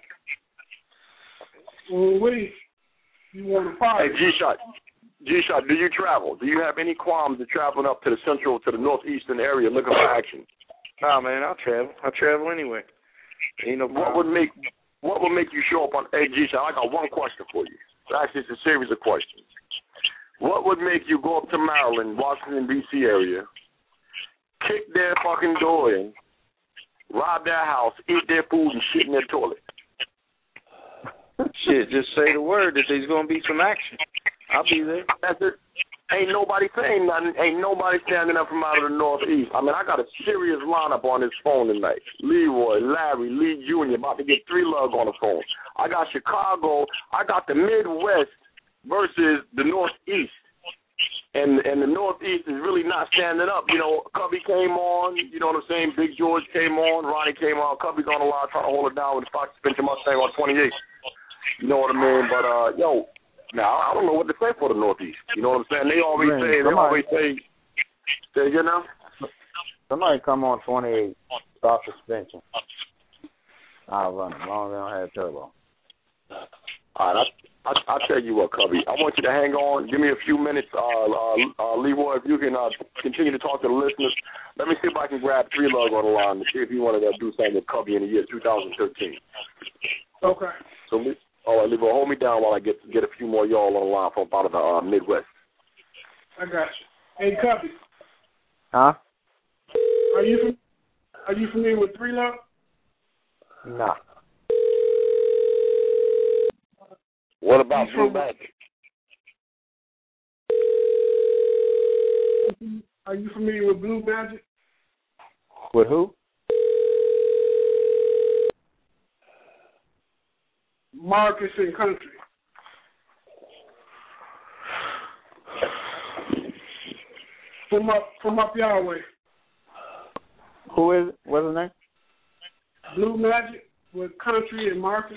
Well, you want to party? Hey, G-Shot, do you travel? Do you have any qualms of traveling up to the northeastern area looking for action? Nah, man, I'll travel anywhere. Ain't no problem. What would make you show up on? Hey, G-Shot, I got one question for you. Actually, it's a series of questions. What would make you go up to Maryland, Washington, D.C. area, kick their fucking door in, rob their house, eat their food, and shit in their toilet? Shit, just say the word that there's going to be some action. I'll be there. That's it. Ain't nobody saying nothing. Ain't nobody standing up from out of the Northeast. I mean, I got a serious lineup on this phone tonight. Leroy, Larry, Lee Jr. about to get 3 lugs on the phone. I got Chicago. I got the Midwest versus the Northeast. And the Northeast is really not standing up. You know, Cubby came on. You know what I'm saying? Big George came on. Ronnie came on. Cubby's on the line trying to hold it down with the Fox Spencer Mustang on 28. You know what I mean? But, now, I don't know what to say for the Northeast. You know what I'm saying? They always say, you know? Somebody come on 28, start suspension. I'll run as long as they don't have turbo. All right, I'll tell you what, Cubby. I want you to hang on. Give me a few minutes. Leroy, if you can continue to talk to the listeners. Let me see if I can grab 3 lug on the line to see if you wanted to do something with Cubby in the year 2013. Okay. So, all right, Leroy, hold me down while I get a few more y'all on the line from out of the Midwest. I got you. Hey, Cubby. Huh? Are you familiar with 3 lug? Nah. What about Blue Magic? Are you familiar with Blue Magic? With who? Marcus and Country. From up your way. Who is it? What's his name? Blue Magic with Country and Marcus.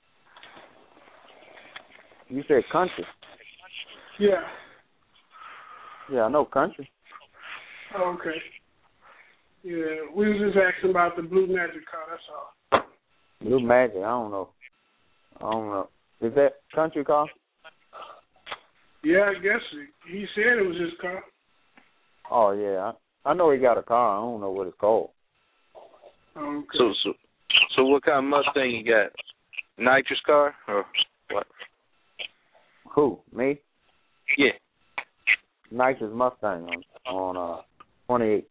You said Country. Yeah. Yeah, I know Country. Oh, okay. Yeah, we was just asking about the Blue Magic car, that's all. Blue Magic, I don't know. Is that Country car? Yeah, I guess he said it was his car. Oh, yeah. I know he got a car. I don't know what it's called. Okay. So what kind of Mustang you got? Nitrous car or what? Who? Me? Yeah. Nitrous Mustang on 28.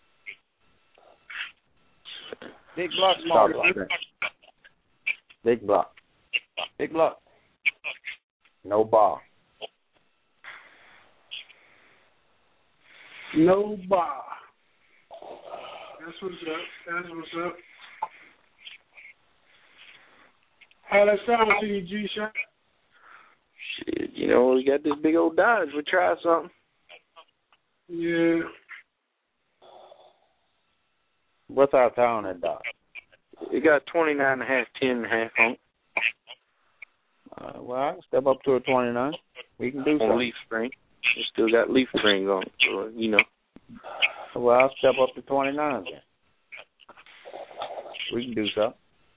Big block, small block. Big block. Big block. No bar. No bar. That's what's up. How that sound to you, G-Shot? Shit, you know, we got this big old Dodge. We'll try something. Yeah. What's our town at Dodge? We got 29.5, 10.5 on it. Well, I can step up to a 29. We can do something. On leaf spring. We still got leaf springs on it, so, you know. Well, I'll step up to 29 then. We can do something.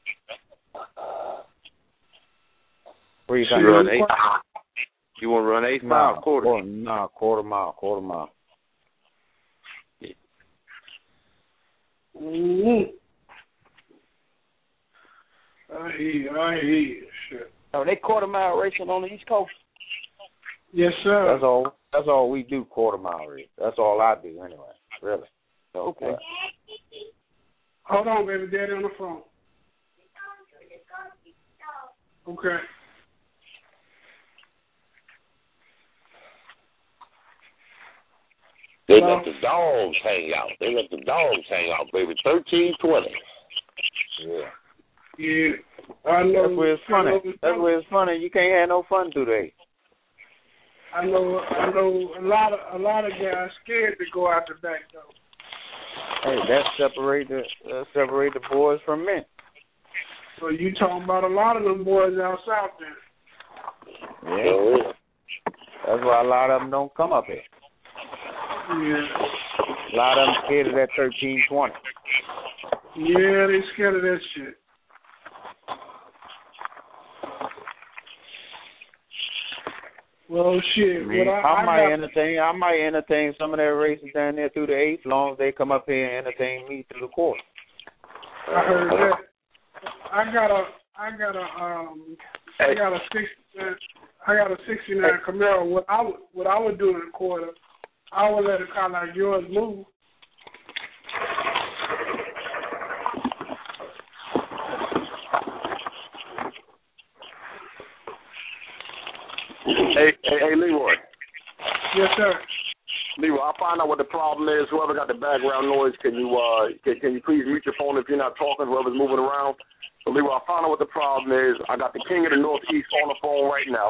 What do you think? You want to run 8 mile, quarter? No, quarter mile. Mm-hmm. I hear you. Shit. Are they quarter-mile racing on the East Coast? Yes, sir. That's all we do, quarter-mile race. That's all I do anyway, really. So, okay. Hold on, baby. Daddy on the phone. Okay. They let the dogs hang out. Baby. 1320. Yeah. Yeah. I know. That's where it's funny. That's where it's funny. You can't have no fun today. I know a lot of guys scared to go out the back though. Hey, that separate the boys from men. So you talking about a lot of them boys out south then? Yeah. That's why a lot of them don't come up here. Yeah. A lot of them scared of that 1320. Yeah, they scared of that shit. Well, shit. I mean, I might entertain some of their races down there through the 8th, as long as they come up here and entertain me through the quarter. I heard that. I got a 69 Camaro. What I would do in the quarter, I would let a car like yours move. Hey, Leroy. Yes, sir. Leroy, I'll find out what the problem is. Whoever got the background noise, can you please mute your phone if you're not talking, whoever's moving around? So, Leroy, I'll find out what the problem is. I got the King of the Northeast on the phone right now.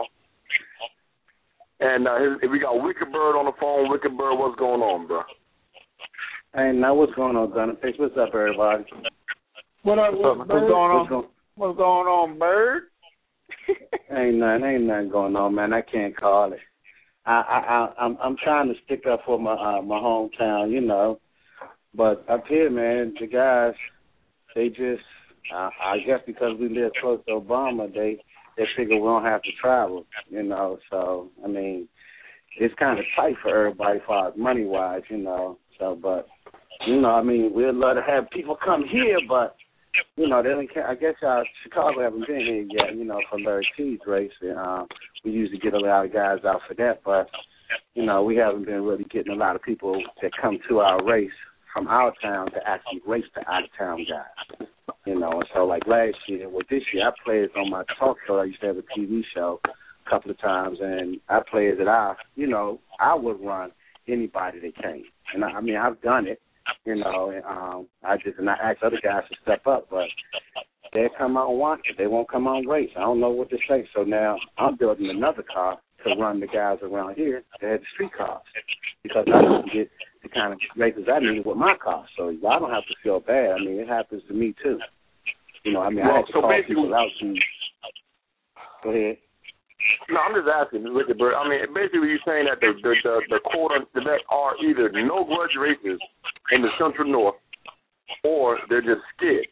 And we got Wicked Bird on the phone. Wicked Bird, what's going on, bro? Hey, now what's going on, Gunnerface? What's up, everybody? What's going on? What's going on, Bird? Ain't nothing going on, man. I can't call it. I'm trying to stick up for my hometown, you know. But up here, man, the guys, they just, I guess because we live close to Obama, they figure we don't have to travel, you know. So, I mean, it's kind of tight for everybody as far as money-wise, you know. So, but, you know, I mean, we'd love to have people come here, but, you know, they don't care. I guess Chicago haven't been here yet, you know, for Larry T's race. And, we usually get a lot of guys out for that, but, you know, we haven't been really getting a lot of people that come to our race from our town to actually race the out-of-town guys. You know, and so like last year, well, this year I played on my talk show. I used to have a TV show a couple of times, and I played that I would run anybody that came. And I mean, I've done it, you know, and I asked other guys to step up, but they come out and watch it. They won't come out and race. I don't know what to say. So now I'm building another car to run the guys around here that had the street cars because I didn't get the kind of races I needed with my car. So y'all don't have to feel bad. I mean, it happens to me too. You know, I mean, I had to call people out to. Go ahead. No, I'm just asking, Wicked Bird. I mean, basically you're saying that the quarter that are either no grudge races in the Central North or they're just scared.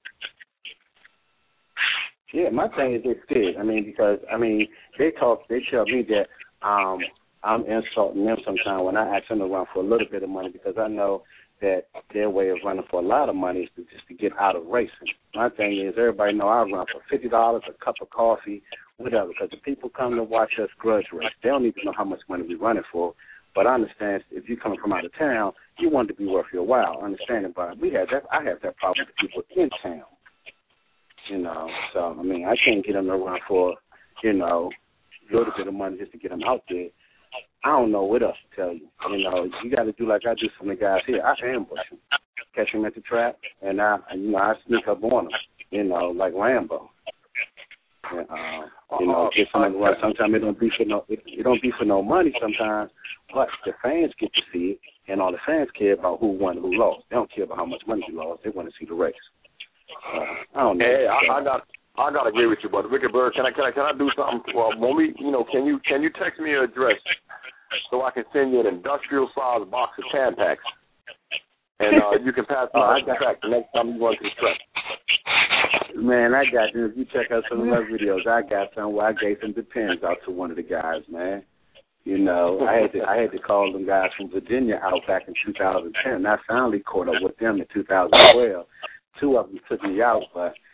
Yeah, my thing is they're scared. I mean, because, I mean, they tell me that I'm insulting them sometimes when I ask them to run for a little bit of money because I know that their way of running for a lot of money is just to get out of racing. My thing is everybody know I run for $50, a cup of coffee, whatever, because the people come to watch us grudge race. They don't need to know how much money we're running for. But I understand if you're coming from out of town, you want it to be worth your while. I understand it, but I have that problem with people in town. You know, so, I mean, I can't get them to run for, you know, a little bit of money just to get them out there. I don't know what else to tell you. You know, you got to do like I do from the guys here. I ambush them, catch them at the trap, and I sneak up on them, you know, like Rambo. And, you know, get somebody to run. Sometimes it don't be for no money sometimes, but the fans get to see it, and all the fans care about who won and who lost. They don't care about how much money you lost. They want to see the race. I don't know. Hey, I got to agree with you, but Wicked Bird, can I do something? Well, when we, you know, can you text me your address so I can send you an industrial size box of Tampax, and you can pass me the track the next time you go to the track. Man, I got you. If you check out some of my videos, I got some where I gave some Depends out to one of the guys, man. You know, I had to call them guys from Virginia out back in 2010. I finally caught up with them in 2012. Two of them took me out, but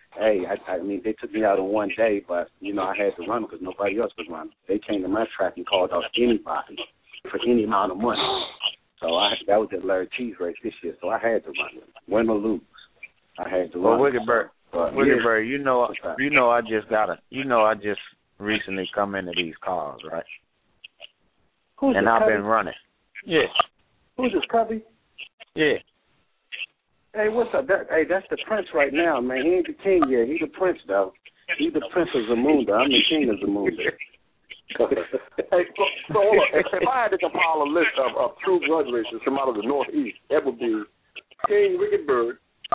hey, I mean, they took me out on one day, but, you know, I had to run because nobody else was running. They came to my track and called out anybody for any amount of money. So that was the Larry Cheese race this year, so I had to run it. Win or lose, I had to run. Well, Wickedbird, you know, I just recently come into these cars, right? Who's and this, I've Cubby? been running. Yeah. Who's this, Cubby? Yeah. Hey, what's up? That's the Prince right now, man. He ain't the king yet. He's the Prince, though. He's the Prince of Zamunda. I'm the king of Zamunda. Hey, so hold on. If I had to compile a list of true grudge racers from out of the Northeast, that would be King Wickedbird,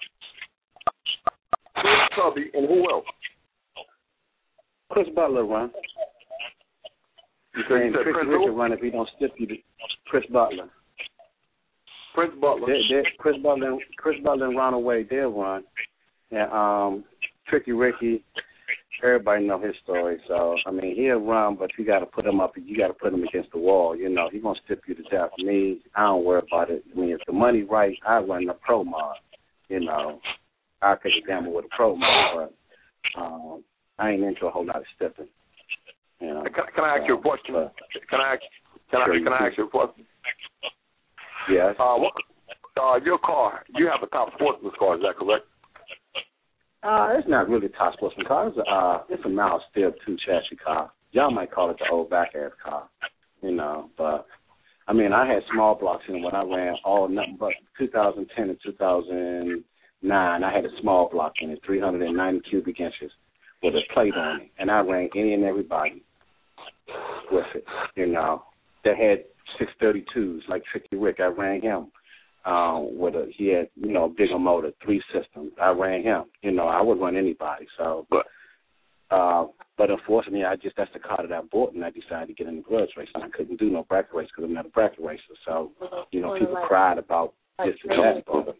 Chris Cubby, and who else? Chris Butler run. You said Chris Prince Richard who? run if he don't stiff you. Chris Butler. Prince Butler. Chris Butler and Ronald Wade, they'll run. And Tricky Ricky, everybody know his story. So, I mean, he'll run, but you got to put him up. You got to put him against the wall. You know, he's going to stiff you to death. Me, I don't worry about it. I mean, if the money right, I run the pro mod. You know, I take a gamble with a pro mod, but I ain't into a whole lot of stiffing. You know, can I ask you a question? Can I ask you a question? Yes. Your car, you have a top sportsman's car, is that correct? It's not really a top sportsman car. It's a Miles Steel 2 chassis car. Y'all might call it the old back-ass car, you know. But, I mean, I had small blocks in it when I ran nothing but 2010 and 2009. I had a small block in it, 390 cubic inches with a plate on it. And I ran any and everybody with it, you know. They had 632s like Tricky Rick. I ran him. He had, you know, a bigger motor, 3 systems. I ran him. You know, I would run anybody. So, but unfortunately, that's the car that I bought, and I decided to get in the grudge race. And I couldn't do no bracket race because I'm not a bracket racer. So, you know, people cried about this and that. But,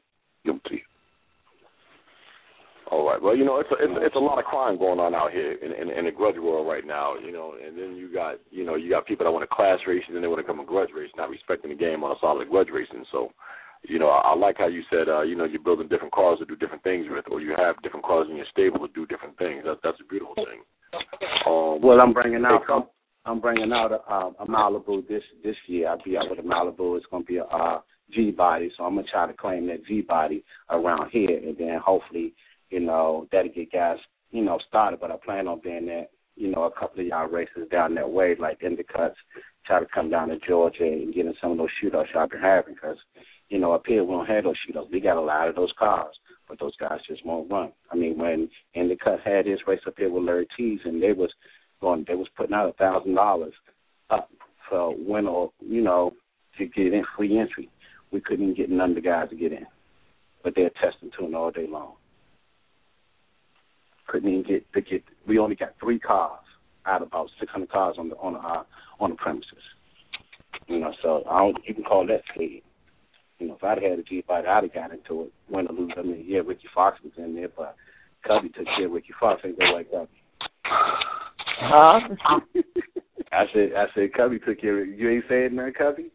all right. Well, you know, it's a lot of crime going on out here in the grudge world right now. You know, and then you got people that want to class race and then they want to come a grudge race, not respecting the game on a solid grudge racing. So, you know, I like how you said, you know, you're building different cars to do different things with, or you have different cars in your stable to do different things. That's a beautiful thing. Well, I'm bringing out a Malibu this year. I'll be out with a Malibu. It's going to be a G body, so I'm gonna try to claim that G body around here, and then hopefully, you know, that'll get guys, you know, started. But I plan on being at, you know, a couple of y'all races down that way, like in the cuts. Try to come down to Georgia and get in some of those shootouts y'all been having, because, you know, up here we don't have those shootouts. We got a lot of those cars, but those guys just won't run. I mean, when In the Cut had this race up here with Larry Tees, and they was putting out $1,000 up for win, or, you know, to get in free entry. We couldn't even get none of the guys to get in, but they're testing tuning all day long. Couldn't even get. We only got 3 cars out of about 600 cars on the premises. You know, so you can call that speed. You know, if I'd had a Jeep, I'd have got into it, win or lose. I mean, yeah, Ricky Fox was in there, but Cubby took care of Ricky Fox. Ain't that like Cubby? Huh? I said, Cubby took care of it. You ain't saying nothing, Cubby?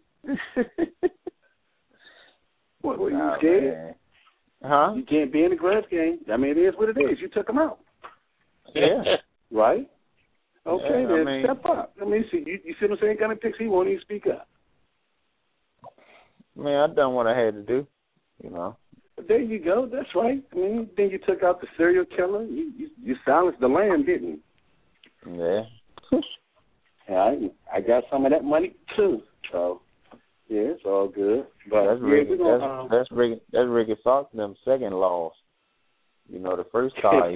What were you scared? Huh? You can't be in the grudge game. I mean, it is what it is. You took him out. Yeah. Right? Okay, yeah, then step up. I mean, see, you see what I'm saying? Gunna Picks, he won't even speak up. Man, I done what I had to do, you know. There you go. That's right. I mean, then you took out the serial killer. You silenced the lamb, didn't you? Yeah. Yeah, I got some of that money too. So yeah, it's all good. But that's Ricky Fox them second loss. You know, the first car,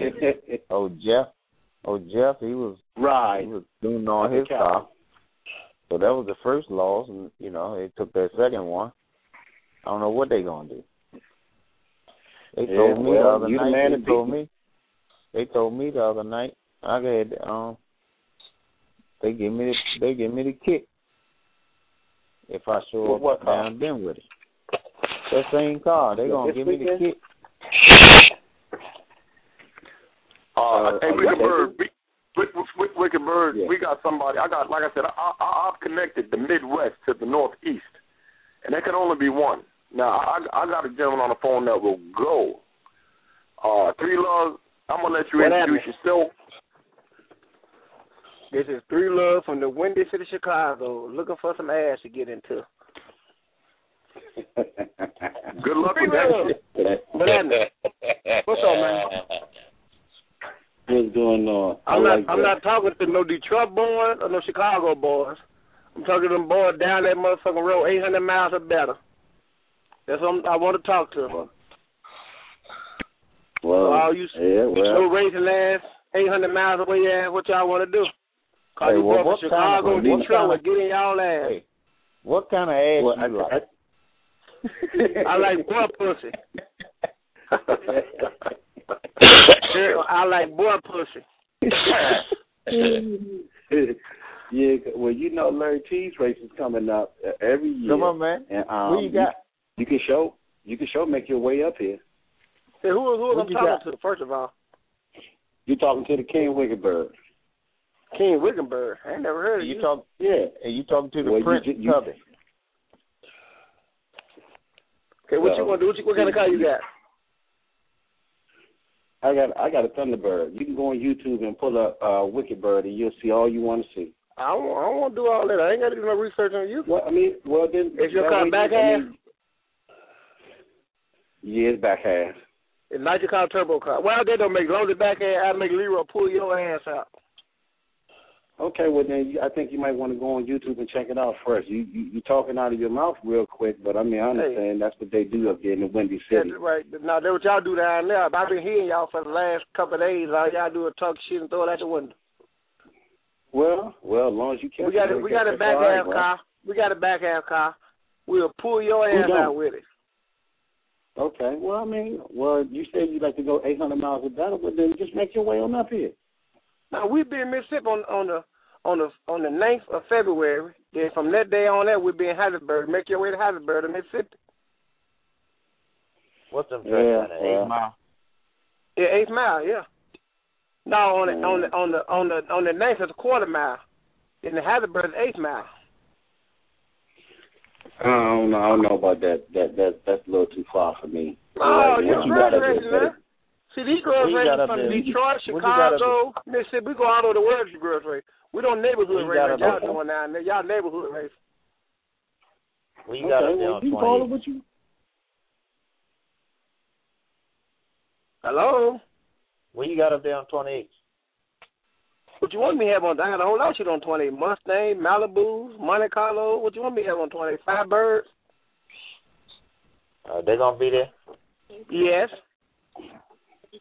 Jeff, he was doing on his car. So that was the first loss, and you know, they took their second one. I don't know what they're gonna do. They told me the other night. They told me the other night. I had they give me the kick if I show up down them with it. That same car, they gonna give me the kick. Hey, Wicked Bird, we got somebody. Like I said, I've connected the Midwest to the Northeast, and there can only be one. Now, I got a gentleman on the phone that will go. 3 Loves, I'm going to let you introduce yourself. This is Three Love from the Windy City, Chicago, looking for some ass to get into. Good luck with that shit. What's up, man? What's going on? I'm not talking to no Detroit boys or no Chicago boys. I'm talking to them boys down that motherfucking road, 800 miles or better. That's what I want to talk to. Well, all you slow racing ass, 800 miles away ass, what y'all want to do? Call you boys from Chicago, Detroit, will get in y'all ass. Hey, what kind of ass you like? I like boy pussy. I like boy pussy. Yeah, well, you know Larry T's race is coming up every year. Come on, man. And, what you got? You can show make your way up here. Hey, who am I talking to, first of all? You're talking to the King Wickenburg. King Wickenburg? I ain't never heard of you. And you talking to the Prince Tubby. Okay, what you want to do? What kind of car you got? I got a Thunderbird. You can go on YouTube and pull up Wickenburg, and you'll see all you want to see. I don't want to do all that. I ain't got to do no research on you. Well, then is your car back half? Yeah, it's back half. It's not your car turbo car. Well, that don't make long as back half. I'll make Leroy pull your ass out. Okay, well then I think you might want to go on YouTube and check it out first. You talking out of your mouth real quick, but I mean I understand that's what they do up there in the Windy City. That's right. Now that's what y'all do down there. I've been hearing y'all for the last couple of days. All y'all do is talk shit and throw it out the window. Well, as long as you can. We got a back half car. We got a back half car. We'll pull your ass out with it. Okay. Well, I mean, you said you like to go 800 miles a better, but then just make your way on up here. Now we've been in Mississippi on the 9th of February. Then from that day on, we'll be in Hattiesburg. Make your way to Hattiesburg, Mississippi. What's them tracks? 8 mile. Yeah, 8 mile. Yeah. No, on the 9th it's a quarter mile. In the Hattiesburg it's 8 mile. I don't know about that. That's a little too far for me. Oh, you're racing, man. See, these girls racing from Detroit, Chicago, Mississippi. We go all over the world, you girls race. We don't neighborhood race like y'all doing down there. Y'all neighborhood race. Well, you got up there on 28. Hello? Well, you got up there on 28. What you want me to have on? I got a whole lot of shit on 28. Mustang, Malibus, Monte Carlo. What you want me to have on 28? Firebirds? They going to be there? Yes. You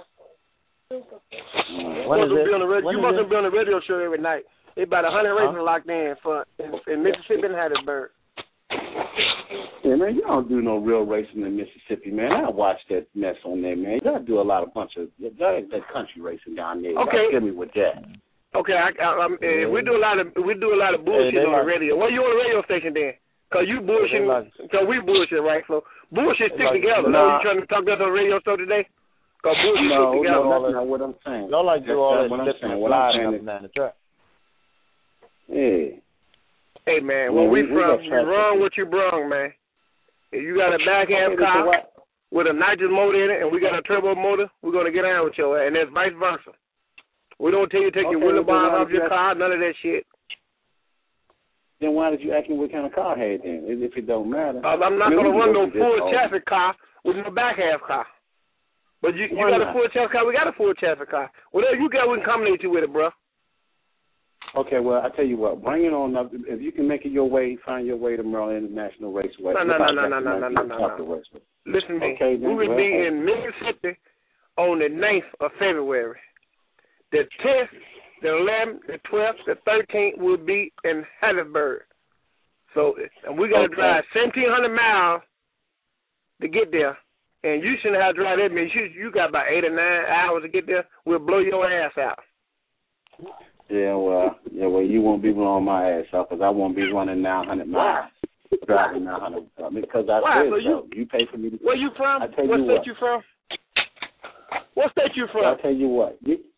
mustn't be on the radio show every night. It's about 100 races locked in in Mississippi and Hattiesburg. Yeah, man, you don't do no real racing in Mississippi, man. I watch that mess on there, man. Y'all do a lot of that country racing down there. Okay, get me with that. Okay, we do a lot of bullshit on the radio. Well, you on the radio station then? Cause you bullshit, cause we bullshit, right? So bullshit stick together. No, you trying to talk about on the radio show today? Cause bullshit stick together. No, that's not what I'm saying. Y'all like do all that flipping and sliding down the track. Yeah. Hey man, where we from? You wrong what you brung, man. If you got a back half car with a nitrous motor in it, and we got a turbo motor, we're gonna get down with your ass, and that's vice versa. We don't tell you to take your window bars off your car, none of that shit. Then why did you ask me what kind of car I had then? If it don't matter. I'm not gonna run no full chassis car with no back half car. But you got a full chassis car, we got a full chassis car. Whatever you got, we can accommodate you with it, bro. Okay, well, I tell you what, bring it on up. If you can make it your way, find your way to Maryland International Raceway. No. Listen to me. Okay, we will be in Mississippi on the 9th of February. The 10th, the 11th, the 12th, the 13th will be in Hattiesburg. So we're going to drive 1,700 miles to get there. And you shouldn't have to drive that many. You got about 8 or 9 hours to get there. We'll blow your ass out. Yeah, well, you won't be blowing my ass out because I won't be running 900 miles, driving 900. Because I said so. You pay for me to. Where you from? What state you from? What state you from? I tell you what.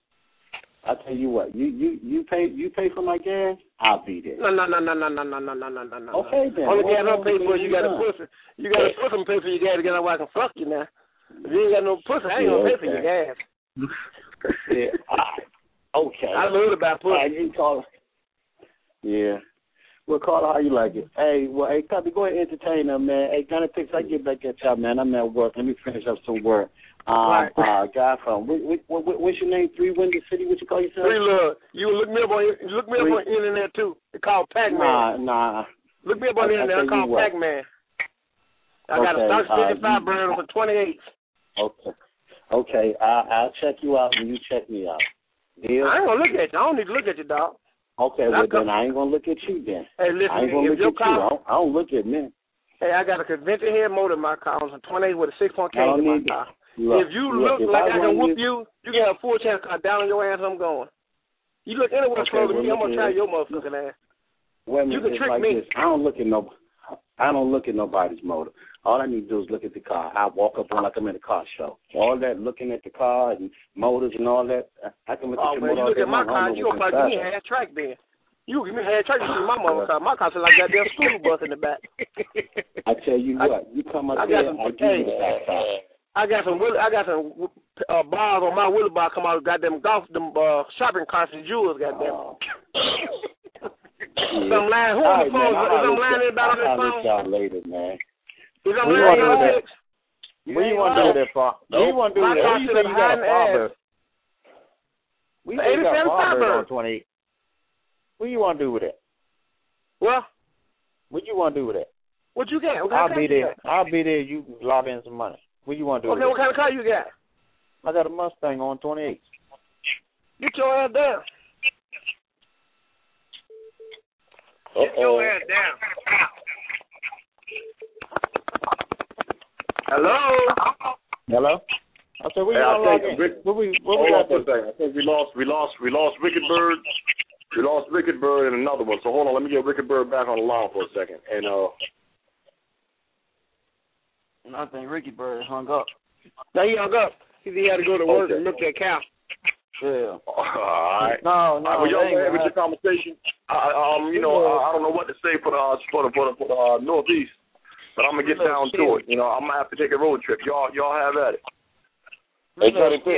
You pay for my gas. I'll be there. No. Okay then. Only gas I pay for, you got a pussy. You got a pussy and pay for your gas to get out where I can fuck you now. If you ain't got no pussy, I ain't gonna pay for your gas. Yeah. Okay. I love it about pussy. You call it. Yeah. Well, call it how you like it. Hey, Cubby, go ahead and entertain them, man. Hey, Gunna Picks, I get back at y'all, man. I'm at work. Let me finish up some work. Guy from what's your name? 3 Windy City. What you call yourself? 3 Love. You look me up on the internet too. It's called Pac-Man. Nah. Look me up on the internet. It's called Pac-Man. I got a stock 55 burner for 28. Okay. I'll check you out and you check me out. Deal? I ain't gonna look at you. I don't need to look at you, dog. Okay, well then I ain't gonna look at you then. Hey, listen, I ain't gonna look at you. I don't look at me. Hey, I got a convention head motor in my car. It's a 28 with a 6-point cage in my car. If you look like I can whoop you, you can have a full chance to cut down on your ass. I'm going. You look anywhere close to me, I'm gonna try your motherfucking ass. You can trick me. I don't look at nobody's motor. All I need to do is look at the car. I walk up on like I'm in a car show. All that looking at the car and motors and all that, I can look at your motor. You look at my car, you gonna probably give me a half track then. You give me a half track, you see my mother car. My car's like goddamn school bus in the back. I tell you what, you come up there, I give you the half car. I got some bars on my wheelie bar come out. Goddamn shopping carts and jewels. Goddamn. Some line. Who on the phone? Is some line about on the phone? I'll later, man. Is some line on the What do you want to do with that for? What do you want to do with that? You said you got a father. We got father on 28. What do you want to do with it? Well, what you want to do with it? What you got? I'll be there. I'll be there. You can lob in some money. What you want to do? Okay, what kind of car you got? I got a Mustang on 28. Get your ass down. Get your ass down. Hello? I said, we got log in. What we got for a second. I think we lost Wicked Bird. We lost Wicked Bird and another one. So hold on, let me get Wicked Bird back on the line for a second. And I think Ricky Bird hung up. No, he hung up. He had to go to work and milk that cow. Yeah. All right. No. Well, y'all have your conversation. I don't know what to say for the Northeast, but I'm gonna get down to it. I'm gonna have to take a road trip. Y'all have at it. Hey,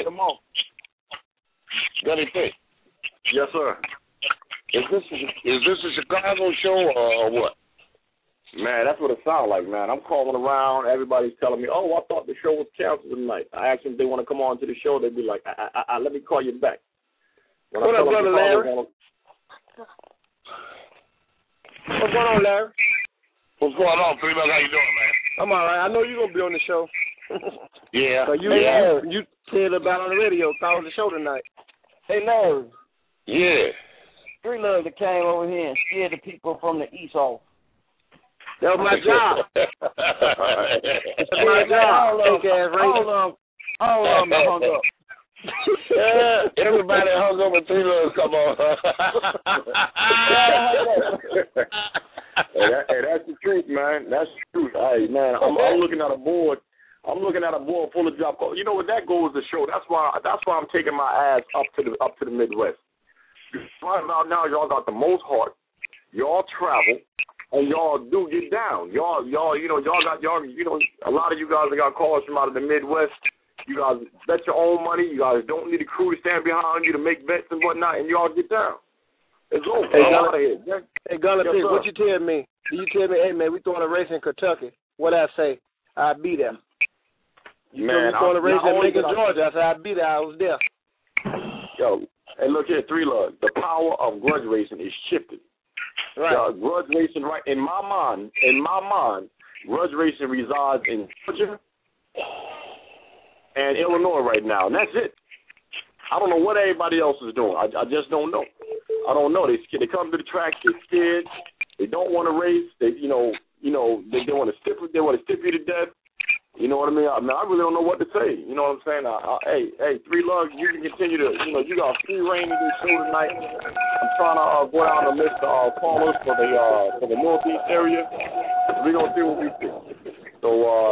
Gunny Pitt. Yes, sir. Is this a Chicago show or what? Man, that's what it sounds like, man. I'm calling around. Everybody's telling me, I thought the show was canceled tonight. I asked them if they want to come on to the show. They'd be like, let me call you back. What up, brother Larry? What's going on, Larry? What's going on, Three Love? How you doing, man? I'm all right. I know you're going to be on the show. Yeah. So you said about on the radio, calling the show tonight. Hey, Larry. Yeah. 3 Love that came over here and scared the people from the East off. That was my job. That's my job. All of them hung up. Everybody hung up with 3 Love. Come on. Hey, that's the truth, man. That's the truth. Hey, man, I'm looking at a board. I'm looking at a board full of job calls. You know what? That goes to show. That's why I'm taking my ass up to the Midwest. Right about now, y'all got the most heart. Y'all travel. And y'all do get down. Y'all, a lot of you guys that got calls from out of the Midwest. You guys bet your own money. You guys don't need a crew to stand behind you to make bets and whatnot, and y'all get down. It's over. Hey, Gunna Pitt, what you tell me? Do you tell me, hey, man, we throwing a race in Kentucky? What I say? I'd be there. You man, throwing a race in Macon, Georgia? I said, I'd be there. I was there. Yo, hey, look here, 3 Love. The power of grudge racing is shifted. Right. Grudge racing, right in my mind, grudge racing resides in Georgia and Illinois right now, and that's it. I don't know what everybody else is doing. I just don't know. I don't know. They come to the track, they're scared. They don't want to race. They want to stiff you to death. You know what I mean? I really don't know what to say. You know what I'm saying? Hey, 3 Love, you can continue to, you got free reign to do show tonight. I'm trying to go down the list of callers for the Northeast area. We're gonna see what we see. So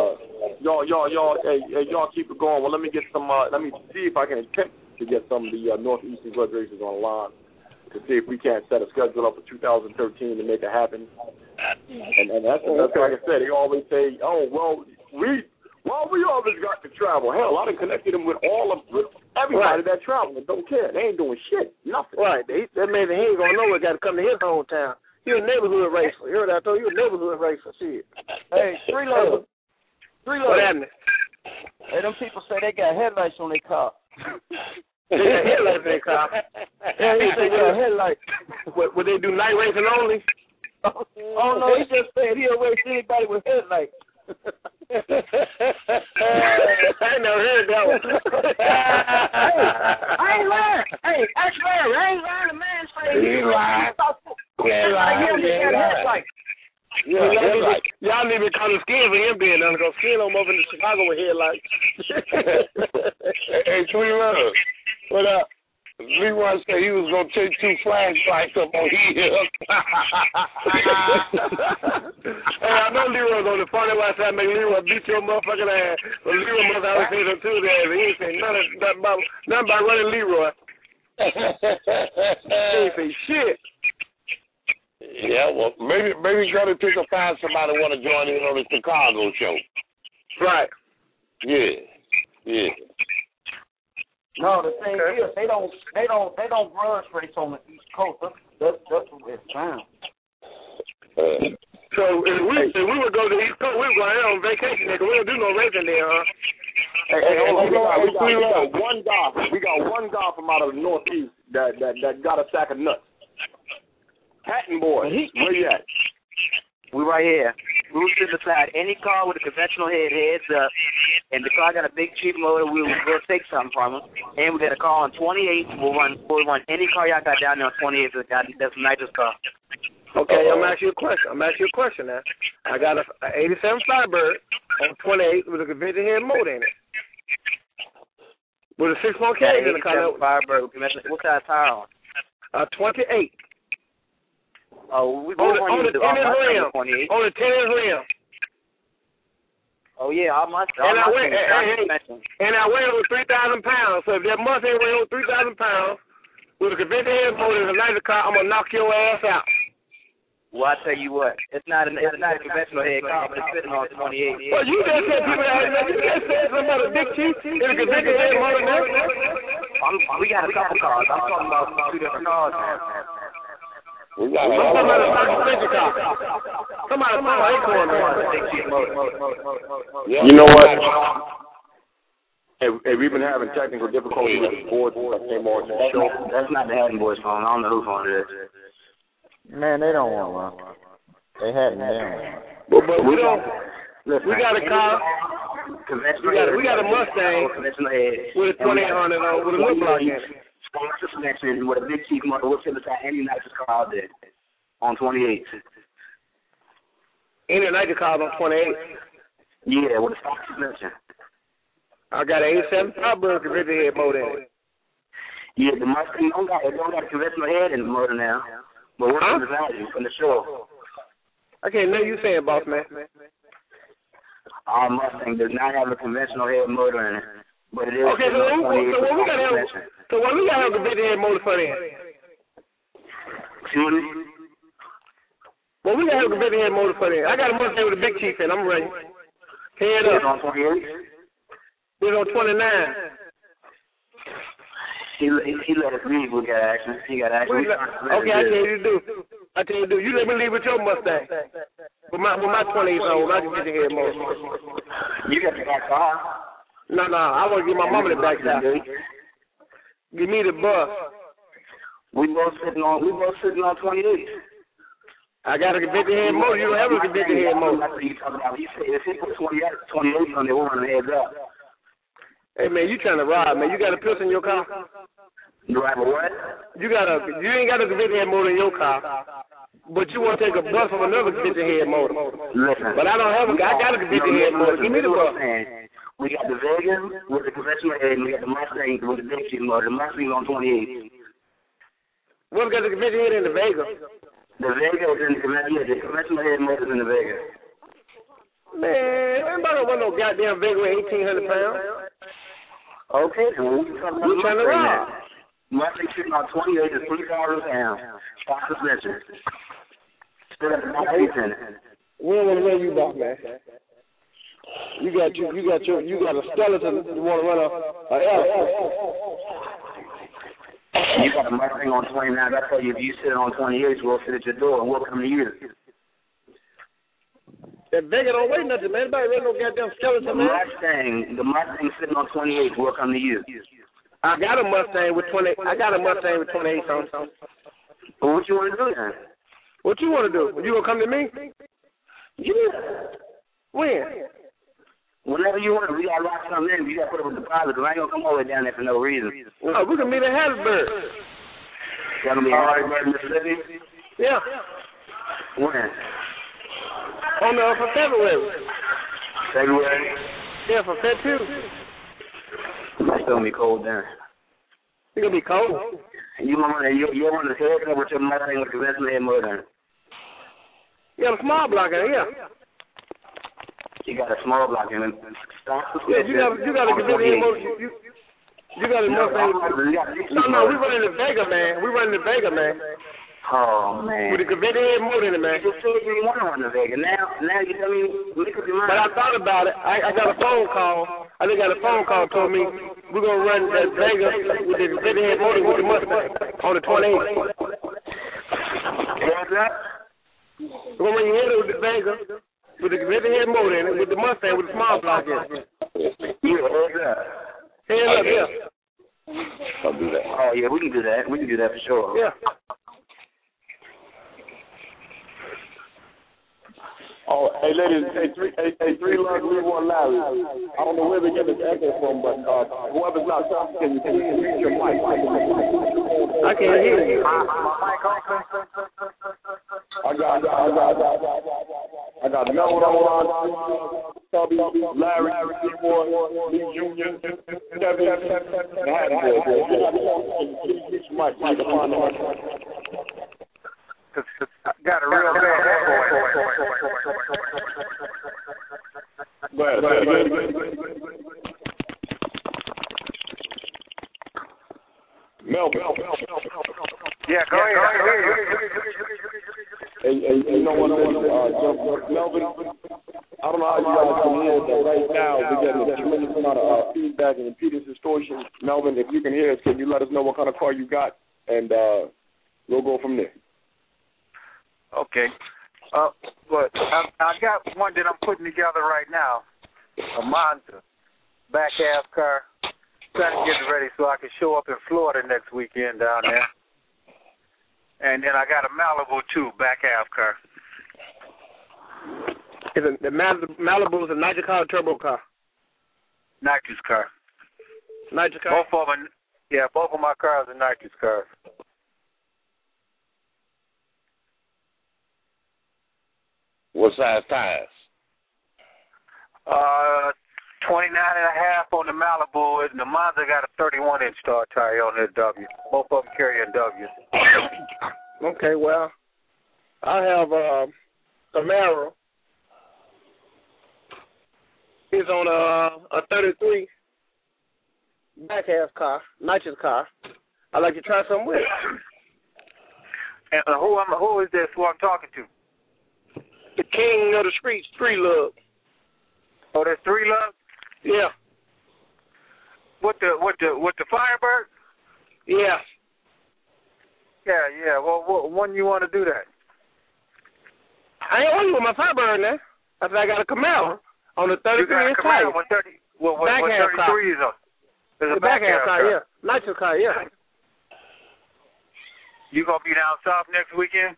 y'all keep it going. Well, let me get some. Let me see if I can attempt to get some of the Northeastern grudge racers on the line to see if we can't set a schedule up for 2013 to make it happen. And that's like I said. They always say, we always got the travel. Hell, I done connected them with everybody that travel and don't care. They ain't doing shit, nothing. Right. That man, he ain't gonna know it. Got to come to his hometown. You're a neighborhood racer. You heard what I told you? You're a neighborhood racer. Shit. Hey, Three Love. What happened? Hey, them people say they got headlights on their car. They got headlights on their car. Yeah, he said they got headlights. Would they do night racing only? Oh no, he just said he'll race anybody with headlights. I ain't never heard that one. I ain't lying. Hey, that's fair. I ain't lying. The man's face. He lying. Y'all need to call the Skin for him being done, because Skin don't move into Chicago with headlights. Hey, Tweet Love. What up? Leroy said he was going to take 2 flashlights up on here. Hey, I know Leroy's on the funny last time make Leroy beat your motherfucking ass. But Leroy must have said some too there. He ain't say nothing about running Leroy. He ain't say shit. Yeah, well, maybe try to find somebody who want to join in on the Chicago show. Right. Yeah. No, the thing is, they don't grudge race on the East Coast. That's what it's found. So if we would go to the East Coast, we would go out on vacation there, 'cause we don't do no racing there, huh? Hey, we got one guy from out of the Northeast that got a sack of nuts. Hatton boy, where you at? We right here. We will sit beside any car with a conventional heads up, and the car got a big cheap motor. We'll take something from them. And we got a car on 28. We'll run any car y'all got down there on 28. That's the nicest car. Okay, I'm asking you a question now. I got a 87 Firebird on 28 with a conventional head motor in it. With a 6-point cage in the car. Firebird. What size tire on? 28. Oh, we on the 10-inch rim. On the 10-inch rim. Oh yeah, and I weigh over 3,000 pounds. So if that Mustang weighs over 3,000 pounds with a conventional head motor and a nicer car, I'm gonna knock your ass out. Well, I tell you what, it's not a conventional head car, but it's sitting on 28. Well, you just said people you just said something about a big chief and a conventional head motor now. We got a couple cars. I'm talking about 2 different cars now. We got a car. Somebody Acorn, man. You know what? Hey, we've been having technical difficulties with the board since I came on the show. That's not the Hatton boys' phone. I don't know whose phone it is. Man, they don't want one. They hadn't been. But we don't. Listen, we got a car. We got a Mustang with a 2800 on with a little block in it. Suspension with a big cheap motor. We'll sit beside any nicest car out there on 28. Any nicer car on 28? Yeah, with a stock suspension. I got an 87 Firebird conventional head motor in it. Yeah, the Mustang don't got a conventional head in the motor now. But what's the value from the show? I can't know you saying, boss man. Our Mustang does not have a conventional head motor in it. But it is okay, so when we got to have a conventional head motor for that? Excuse me? Well, we got to have a conventional head motor for that. I got a Mustang with a big chief in. I'm ready. Head up. It's on 28? It's on 29. He let us leave. We got action. He got action. Okay, I tell you to do. You let me leave with your Mustang. With my 28 old, I can get your head motor. You got the back car. No, I want to give my mama the back side. Give me the bus. We both sitting on 28. I got a conventional head motor. You don't have a conventional head motor. That's what you talking about. You say if he put 28 on there, we're running heads up. Hey man, you trying to rob, man? You got a pistol in your car? You have a what? You ain't got a conventional head motor in your car, but you want to take a bus from another conventional head motor. Listen. But I don't have I got a conventional head motor. Give me the bus. We got the Vega with the conventional head, and we got the Mustang with the big cheap motor. The Mustang on 28. What's got the conventional head in the Vega? The Vega is in the conventional head motor is in the Vega. Man, everybody don't want no goddamn Vega with 1,800 pounds. Okay, so we're trying to ride. Mustang sitting on 28 is 3,000 pounds. Stock suspension. Still got the back seats in it. We don't want to know you about, man. You got a skeleton. You want to run a elephant. You got a Mustang on 29. I tell you, if you sit on 28, we'll sit at your door and we'll come to you. That Vega don't weigh nothing, man. Anybody run no goddamn skeleton, man? The Mustang sitting on 28 will come to you. I got a Mustang with 28 on. Well, what you want to do then? What you want to do? You gonna come to me? Yeah. When? Whenever you want. We got to lock something in. You got to put up a deposit because I ain't gonna come all the way down there for no reason. No, we can meet in Hattiesburg. Y'all gonna be in Hattiesburg, Mississippi? Yeah. When? For February. February? Yeah, for Feb 2. It's still gonna be cold then. It's gonna be cold. You want to head up with your Mustang with the conventional head motor? You got a small block in it, yeah. You got a small block in it. Yeah, you got a conventional head motor. You got a Mustang. No, we running the Vega, man. Oh, man. With a conventional head motor in it, man. You didn't want to run the Vega. Now you tell me, make up your mind. But I thought about it. I got a phone call. I just got a phone call told me we're going to run that Vega with the conventional head motor with the Mustang on the 28th. What's that? We're going to run your head with the Vega with the conventional head motor in it with the Mustang with the small block in it. Yeah, what's that? Head up, yeah. I'll do that. Oh, yeah, we can do that. We can do that for sure. Yeah. Oh, hey, ladies, three love, leave one Larry. I don't know where they get this echo from, but whoever's not talking, can you mute your mic? I can't hear you. I got Melvin, Tubby, Larry, Seymour, Lee Junior, Kevin, and Hatfield. Mute your mic, got a real bad echo. Go ahead. Melvin. Yeah, go ahead. Hey, you know what? Melvin, I don't know how you guys can hear, but right now we're getting a tremendous amount of feedback and impedance distortion. Melvin, if you can hear us, can you let us know what kind of car you got, and we'll go from there. Okay. But I got one that I'm putting together right now, a Monza, back half car, trying to get it ready so I can show up in Florida next weekend down there. And then I got a Malibu too, back half car. The Malibu is a nitrous car or turbo car? Nitrous car. Nitrous car? Both of my cars are nitrous cars. What size tires? 29 and a half on the Malibu, and the Monza got a 31-inch star tire on that W. Both of them carry a W. Okay, well, I have a Camaro. It's on a 33 back half car, nitrous car. I'd like to try something with it. And who is this? Who I'm talking to? The king of the streets, 3 Love. Oh, that's 3 Love? Yeah. With the Firebird? Yeah. Yeah. Well, when you want to do that? I ain't on you with my Firebird now. I said I got a Camaro on the 33-inch tire. What 33 is on? The back half car, yeah. Nitrous car, yeah. You gonna be down south next weekend?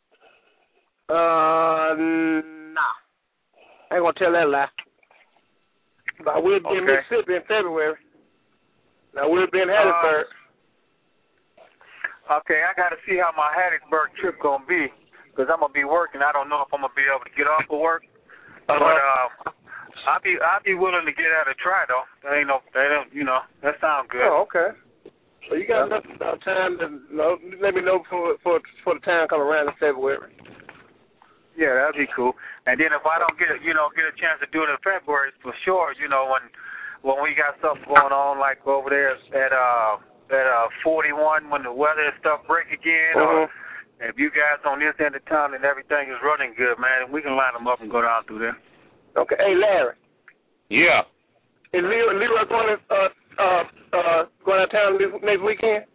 Nah. I ain't gonna tell that lie. But I will be in Mississippi in February. I will be in Hattiesburg. Okay, I got to see how my Hattiesburg trip gonna be, because I'm gonna be working. I don't know if I'm gonna be able to get off of work, but I'll be willing to get out and try though. That sounds good. Oh, okay. So you got enough time to let me know for the time coming around in February. Yeah, that'd be cool. And then if I don't get a chance to do it in February, for sure, when we got something going on like over there at 41 when the weather and stuff break again, or if you guys on this end of town and everything is running good, man, we can line them up and go down through there. Okay. Hey, Larry. Yeah. Is Leroy going out of town next weekend?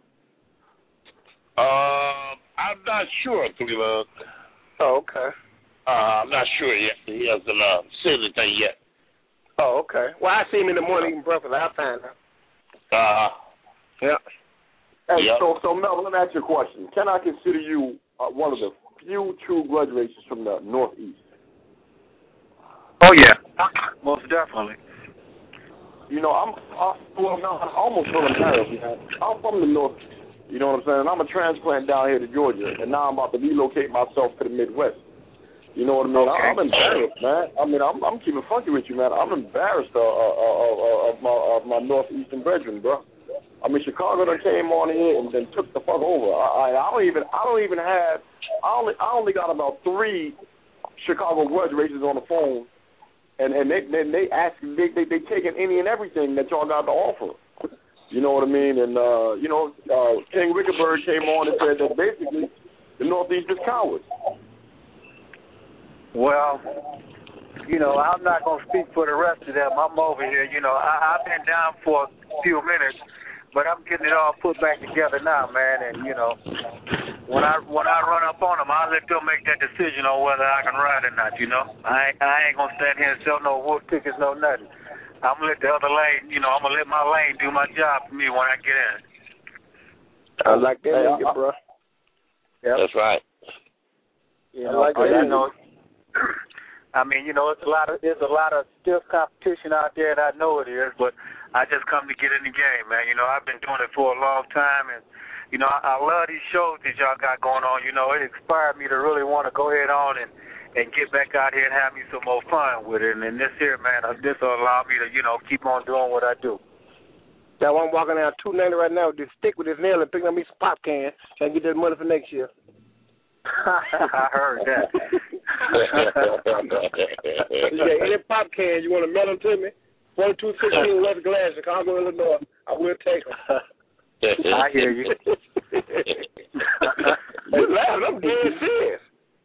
I'm not sure, Cleveland. Oh, okay. I'm not sure yet. He hasn't said anything yet. Oh, okay. Well, I see him in the morning eating breakfast. I'll find out. Yeah. Hey, Yep. so Melvin, let me ask you a question. Can I consider you one of the few true grudge racers from the Northeast? Oh yeah, most definitely. You know, I'm almost from America. I'm from the Northeast. You know what I'm saying? I'm a transplant down here to Georgia, and now I'm about to relocate myself to the Midwest. You know what I mean? Okay. I'm embarrassed, man. I mean, I'm keeping funky with you, man. I'm embarrassed of my Northeastern brethren, bro. I mean, Chicago done came on here and then took the fuck over. I only got about 3 Chicago grudge racers on the phone, and they taking any and everything that y'all got to offer. You know what I mean? And King Rickenberg came on and said that basically the Northeast is cowards. Well, I'm not going to speak for the rest of them. I'm over here. I've been down for a few minutes, but I'm getting it all put back together now, man. And, when I run up on them, I'll let them make that decision on whether I can ride or not, I ain't going to stand here and sell no wood tickets, no nothing. I'm going to let the other lane, I'm going to let my lane do my job for me when I get in. I like that nigga, bro. Yep. That's right. I like that. I mean, there's a lot of stiff competition out there, and I know it is, but I just come to get in the game, man. I've been doing it for a long time, and, I love these shows that y'all got going on. It inspired me to really want to go ahead on and get back out here and have me some more fun with it. And this here, man, this will allow me to, keep on doing what I do. That one walking down 290 right now with this stick with his nail and picking up me some pop cans so I can get that money for next year. I heard that. Any pop cans, you want to mail them to me? 4216 West Glass, Chicago, Illinois. I will take them. I hear you. You laughing? I'm dead serious.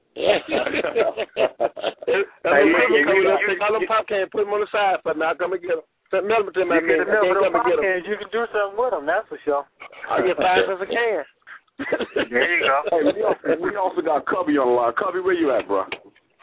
Take all them pop cans, put them on the side for me. I'll come and get them. Mail them to me. You can do something with them, that's for sure. I'll get 5 cents a can. There you go. Hey, we also got Cubby on the line. Cubby, where you at, bro?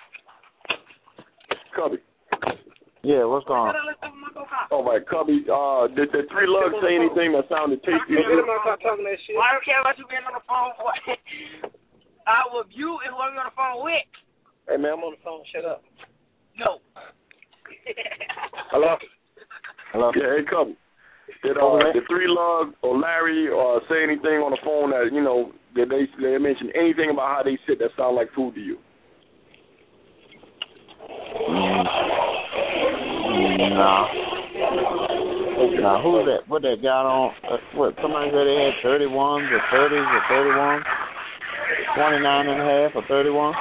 Cubby. Yeah, what's going on? Oh, my, Cubby, did the 3 Lugs say anything that sounded tasty? I don't care about you being on the phone for. I will view and whoever you're on the phone with. Hey, man, I'm on the phone. Shut up. No. Hello? Hello? Yeah, hey, Cubby. Did the 3 Lug or Larry say anything on the phone that, that they mentioned anything about how they sit that sound like food to you? No. Okay. Now, who's that? What that got on? Somebody said they had 31s or 30s or 31s? 29 and a half or 31?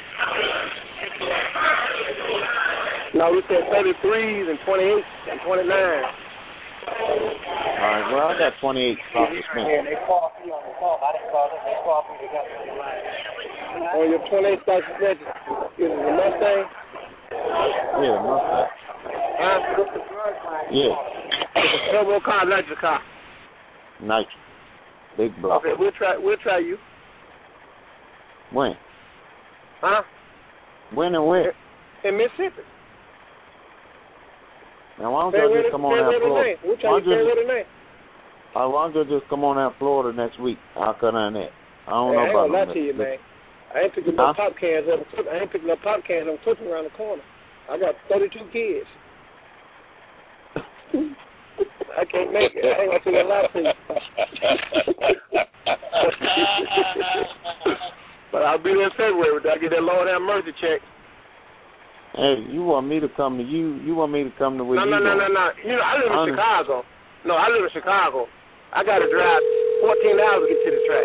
No, we said 33s and 28s and 29. All right, well, I got 28 off the spin. Yeah, they called me on the phone. I didn't call them. They called me. They got me on the line. On your 28 stock suspension, is it a Mustang? Yeah, Mustang. Yeah. It's a turbo car, electric car. Nitro. Big block. Okay, we'll try you. When? Huh? When and where? In Mississippi. Now, why don't you just come on out Florida? We'll try to say what the name. Why don't you just come on out Florida next week? I'll cut on that. I don't know about I ain't gonna lie to you, man. I ain't picking no pop cans up. I ain't picking up pop cans. I'm cooking around the corner. I got 32 kids. I can't make it. I ain't gonna say a lot to you. But I'll be there in February. I get that Lord have mercy check. Hey, you want me to come to you? You want me to come to where you No. I live in Chicago. No, I live in Chicago. I got to drive 14 hours to get to the track.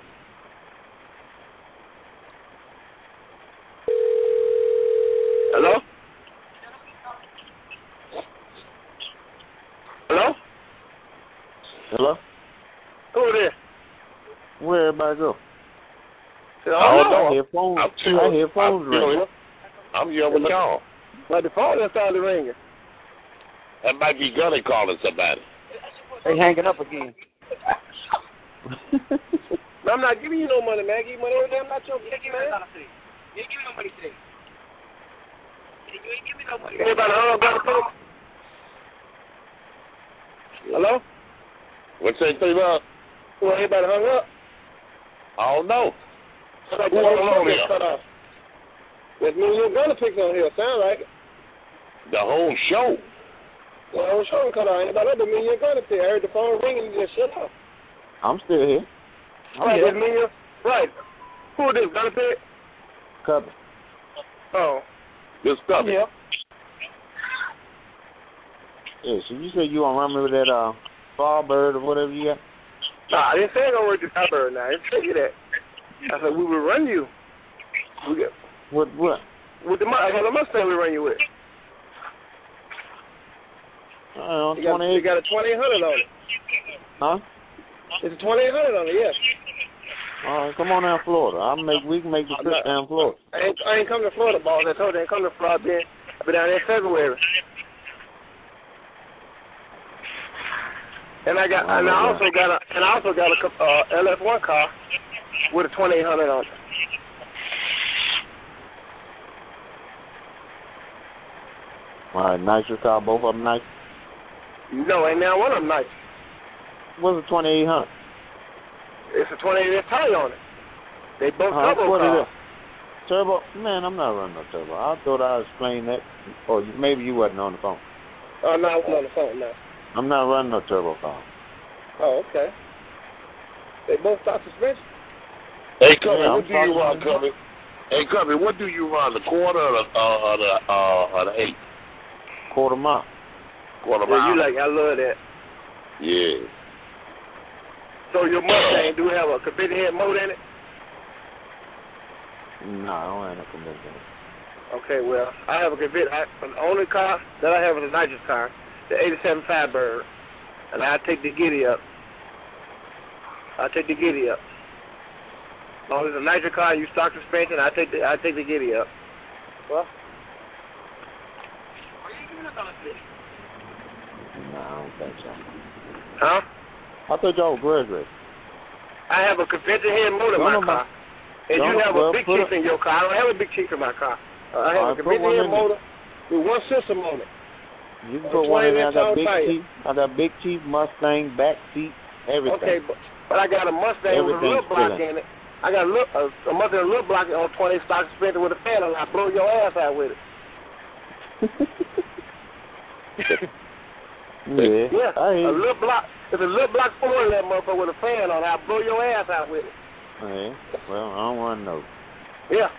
Hello? Hello? Hello? Who is this? Where everybody go? I hear phones. I hear phones ringing. I'm here with y'all. But the phone that started ringing. That might be Gunny calling somebody. They hanging up again. No, I'm not giving you no money, man. I give you money every day. I'm not your bitch, man. You ain't give me no money today. You ain't give me no money. Anybody hung up? Hello? What's that thing up? Well, anybody hung up? I don't know. Who on here? Cut off. That means you're gonna pick on here. Sound like it. The whole show. The whole show cut off. Anybody else? That means you're gonna pick. I heard the phone ringing and you just shut off. I'm still here. Right, that means you're right. Who is this? Gonna pick? Cubby. Oh. This Cubby. Yeah. Yeah, so you said you want to run me with that Firebird or whatever you got? Nah, I didn't say I'm going to work the Firebird now. I didn't tell you that. I said we would run you. What? With the Mustang we run you with. You got a 2800 on it. Huh? It's a 2800 on it, yes. All right, come on down to Florida. We can make the trip down to Florida. I ain't coming to Florida, boss. I told you I ain't coming to Florida. I'll be down there in February. And I also got a LF1 car with a 2800 on it. All right, nicer car, both of them nice? No, ain't now one of them nice. What's a 2800? It's a 28 tire on it. They both turbo what cars. is it? Turbo? Man, I'm not running no turbo. I thought I explained that. Or maybe you wasn't on the phone. Oh, no, I wasn't on the phone, no. I'm not running no turbo car. Oh, okay. They both stock suspension. Hey, Cubby, what do you run, Cubby? Hey, Cubby, what do you run? The quarter or the eighth? Quarter mile. Quarter mile. I love that. Yeah. So your Mustang do have a convention head motor in it? No, I don't have no convention head. Okay, well, I have a convention. The only car that I have is a nitrous car, the 87 Firebird, and I take the giddy up. As long as it's a nitrous car, you stock suspension, I take the giddy up. Well, no, I don't think so. Huh? I thought y'all were grudge race. I have a convention head motor in my car. And you have a big chief in your car. I don't have a big chief in my car. I have a convention head motor with one system on it. You can put one in there. I got big chief, Mustang, back seat, everything. Okay, but I got a Mustang with a little block in it. I got a Mustang with a little block on 20 stock suspension with a fan on it. I blow your ass out with it. Yeah. A little block. It's a little block Ford in that motherfucker with a fan on it. I'll blow your ass out with it. Yeah. Well, I don't run those. Yeah.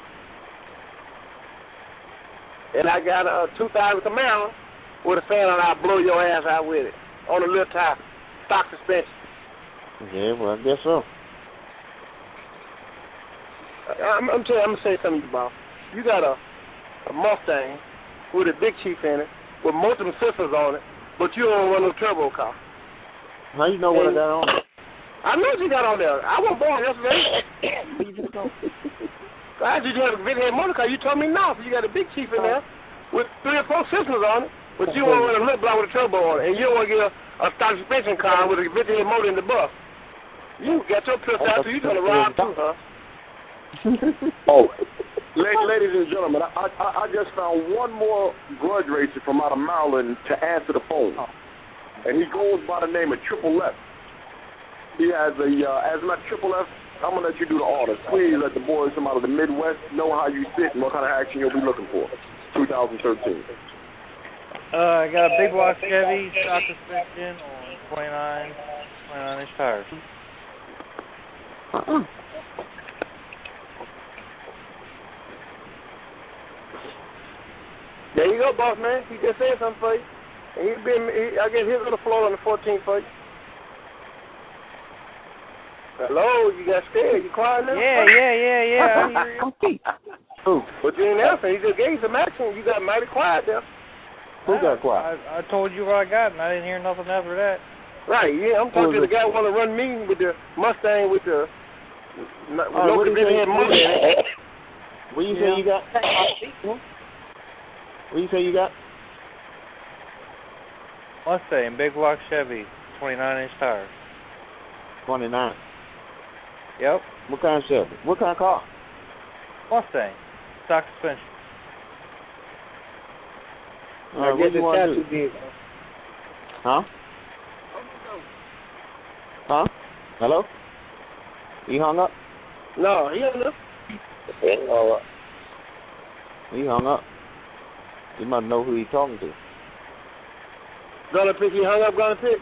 And I got a 2000 Camaro with a fan on it. I'll blow your ass out with it. On a little tire. Stock suspension. Yeah, well, I guess so. I'm going to say something to you, boss. You got a Mustang with a big chief in it, with multiple sisters on it, but you don't run no turbo car. How you know what I got on? I know what you got on there. I wasn't born yesterday. I asked you to have a big head motor car. You told me no. So you got a big chief in there with 3 or 4 sisters on it, but you want to run a little block with a turbo on it, and you don't want to get a stock suspension car with a big head motor in the bus. You got your piss out, so you trying to ride too, huh? Ladies and gentlemen, I just found one more grudge racer from out of Maryland to answer the phone. And he goes by the name of Triple F. He has a Asthma Triple F. I'm going to let you do the honors. Please let the boys from out of the Midwest know how you sit and what kind of action you'll be looking for. 2013. I got a big block Chevy, stock suspension on 29-inch tires. There you go, boss man. He just said something for you. And I guess he's going to float on the 14th for you. Hello, you got scared. You quiet now? Yeah. I hear you. Who? But you didn't answer. He just gave you some action. You got mighty quiet there. Who got quiet? I told you what I got, and I didn't hear nothing after that. Right, yeah. I'm talking to the guy who want to run me with the Mustang with the no convention head motor in it. What you say you got? What you say you got? Mustang, big block Chevy, 29-inch tires. 29. Yep. What kind of Chevy? What kind of car? Mustang, stock suspension. What do you want to do? Huh? Huh? Hello? He hung up? No, he hung up. He hung up. You must know who he's talking to. Gonna pick, he hung up, gonna pick.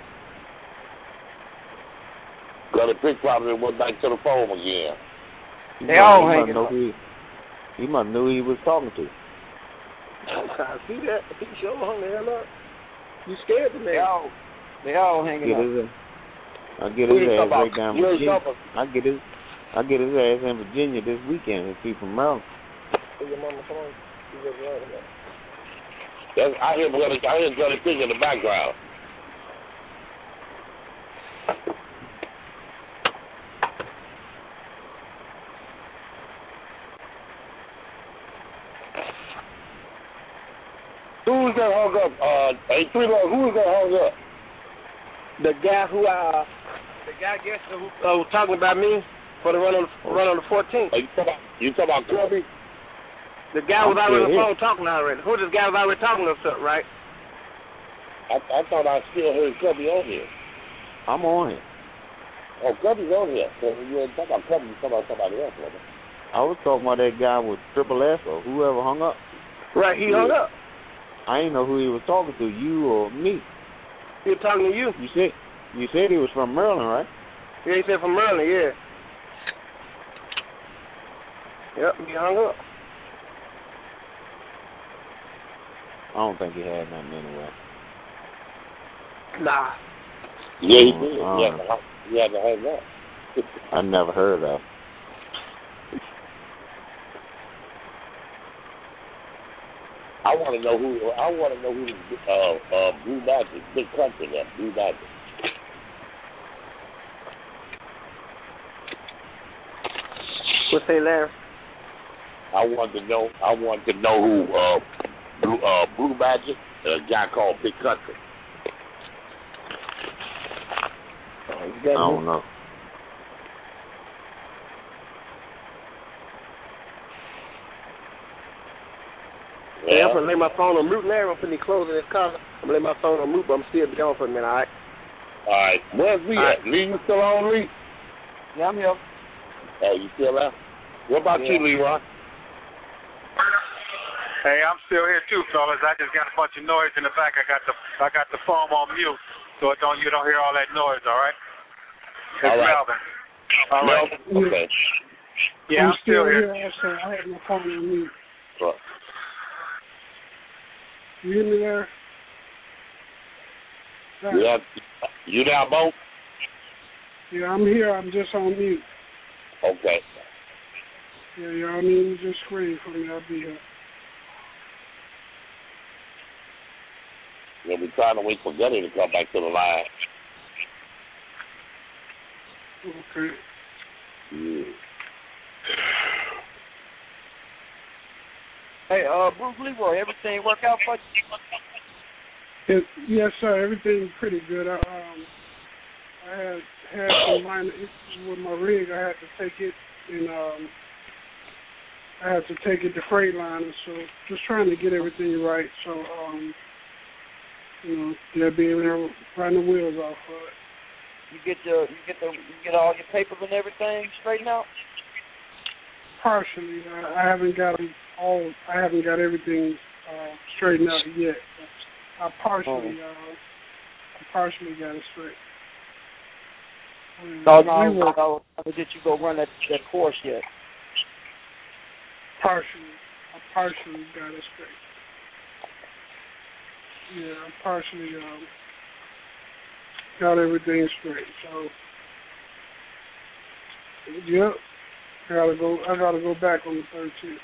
Gonna pick probably went back to the phone again. They all hanging up. He must know who he was talking to. I see that. He sure hung the hell up. You scared the man. They all hanging up. I get his ass right down in Virginia. I get his ass in Virginia this weekend with people from Maryland. Your mama phone. I hear Brother Pig in the background. Who was that hung up? Who was that hung up? The guy who was talking about me for the run on the 14th. You talking about Kirby? The guy was already on the phone talking already. Who this guy was already talking to us, right? I thought I still heard Kirby on here. I'm on it. Oh, Kirby's on here. So you ain't talking about Kirby, you talking about somebody else, brother. I was talking about that guy with Triple S or whoever hung up. Right, he hung up. I didn't know who he was talking to, you or me. He was talking to you. You said he was from Maryland, right? Yeah, he said from Maryland, yeah. Yep, he hung up. I don't think he had nothing anyway. Nah. Yeah, he did. He had to hang up. I never heard of. I want to know who Blue Magic, Big Country there, Blue Magic. What's that, Larry? I want to know who Blue Magic and a guy called Big Country. I don't know. Hey, I'm going to lay my phone on mute now. I'm finna close in this car. I'm going to lay my phone on mute, but I'm still be on for a minute, all right? All right. Where's Lee at? Lee, you still on, Lee? Yeah, I'm here. Oh, you still out? What about you, Leroy? Hey, I'm still here too, fellas. I just got a bunch of noise in the back. I got the phone on mute, so you don't hear all that noise, all right? It's all right. Melvin. All right. Okay. Yeah, I'm still here. Also, I had my phone on mute. What? You hear me there? Yeah. You there, Bo? Yeah, I'm here. I'm just on mute. Okay. Yeah, y'all need to just scream for me. I'll be here. We'll be trying to wait for Gunny to come back to the line. Okay. Yeah. Hey, Bruce Leroy, everything work out for you? Yes, sir. Everything's pretty good. I had some minor issues with my rig. I had to take it, and I had to take it to Freightliner. So just trying to get everything right. So they'll be able to run the wheels off of it. You get all your papers and everything straightened out? Partially. I haven't got them all. I haven't got everything straightened out yet. I partially got it straight. So did you go run that course yet? Partially. I partially got it straight. Yeah, I partially got everything straight. So, yep. I gotta go back on the 13th.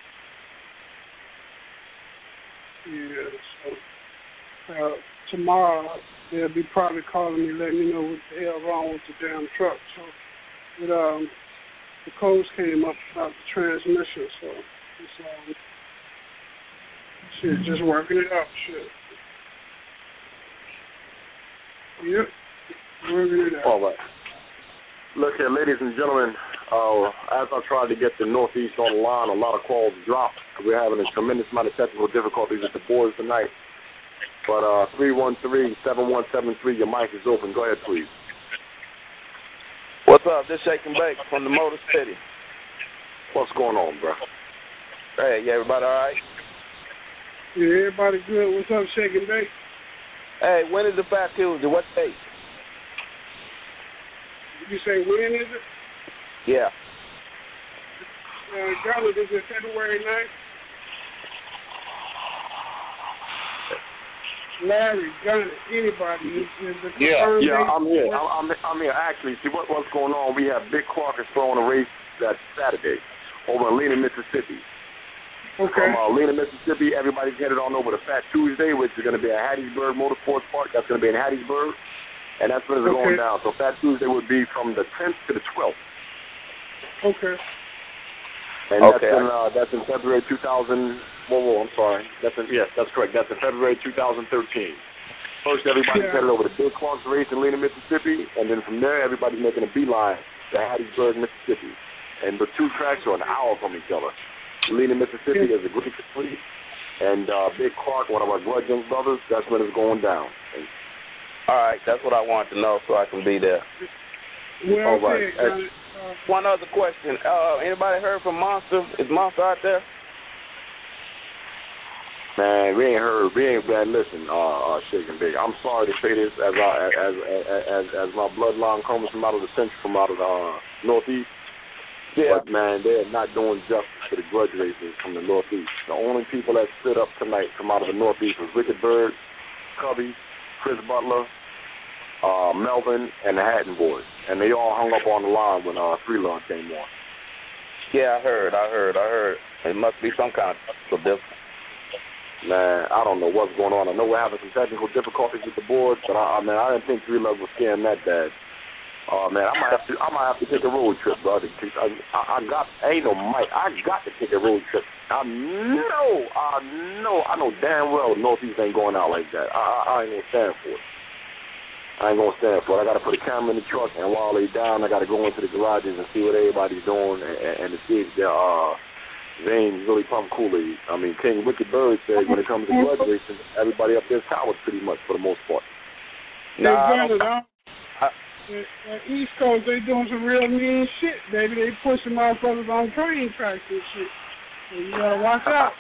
Yeah. So tomorrow they'll be probably calling me, letting me know what the hell wrong with the damn truck. So, the codes came up about the transmission. So it's just working it out. Shit. Yep. Working it out. All right. Look here, ladies and gentlemen, as I tried to get the Northeast on the line, a lot of calls dropped. We're having a tremendous amount of technical difficulties with the boards tonight. But 313-7173, your mic is open. Go ahead, please. What's up? This Shake and Bake from the Motor City. What's going on, bro? Hey, yeah, everybody all right? Yeah, everybody good. What's up, Shake and Bake? Hey, when is the Fat Tuesday? What date? You say when is it? Yeah. Garland, is it February 9th? Larry, Gunn, anybody? Yeah, I'm here. I'm here. Actually, see what's going on. We have Big Clark is throwing a race that Saturday over in Lena, Mississippi. Okay. From Lena, Mississippi, everybody's headed on over to Fat Tuesday, which is going to be at Hattiesburg Motorsports Park. That's going to be in Hattiesburg, and that's when it's going down. So Fat Tuesday would be from the 10th to the 12th. Okay. And that's in February 2000. I'm sorry. That's correct. That's in February 2013. First, everybody's headed over to Bill Clark's race in Lena, Mississippi, and then from there, everybody's making a beeline to Hattiesburg, Mississippi. And the two tracks are an hour from each other. Lena, Mississippi is a great complete, and Big Clark, one of our Grudging brothers, that's when it's going down. And, all right, that's what I wanted to know, so I can be there. Well, all right. One other question. Anybody heard from Monster? Is Monster out there? Man, we ain't heard. Listen, Shake and Bake. I'm sorry to say this, as my bloodline comes from out of the Northeast. Yeah. But man, they are not doing justice to the grudge races from the Northeast. The only people that stood up tonight from out of the Northeast was Wicked Bird, Cubby, Chris Butler, Melvin, and the Hatton Boys, and they all hung up on the line when Freelon came on. Yeah, I heard. It must be some kind of difference. Man, I don't know what's going on. I know we're having some technical difficulties with the board, but I didn't think 3 Love was scaring that bad. Man, I might have to take a road trip, brother. I ain't no mic. I got to take a road trip. I know damn well Northeast ain't going out like that. I ain't gonna stand for it. I got to put a camera in the truck, and while they down, I got to go into the garages and see what everybody's doing, and to see if they're Zane's really pumping Kool-Aid. I mean, King Wicked Bird said when it comes to grudge racing, everybody up there's cowards pretty much for the most part. East Coast, they doing some real mean shit, baby. They pushing motherfuckers on train tracks and shit. So you gotta watch out.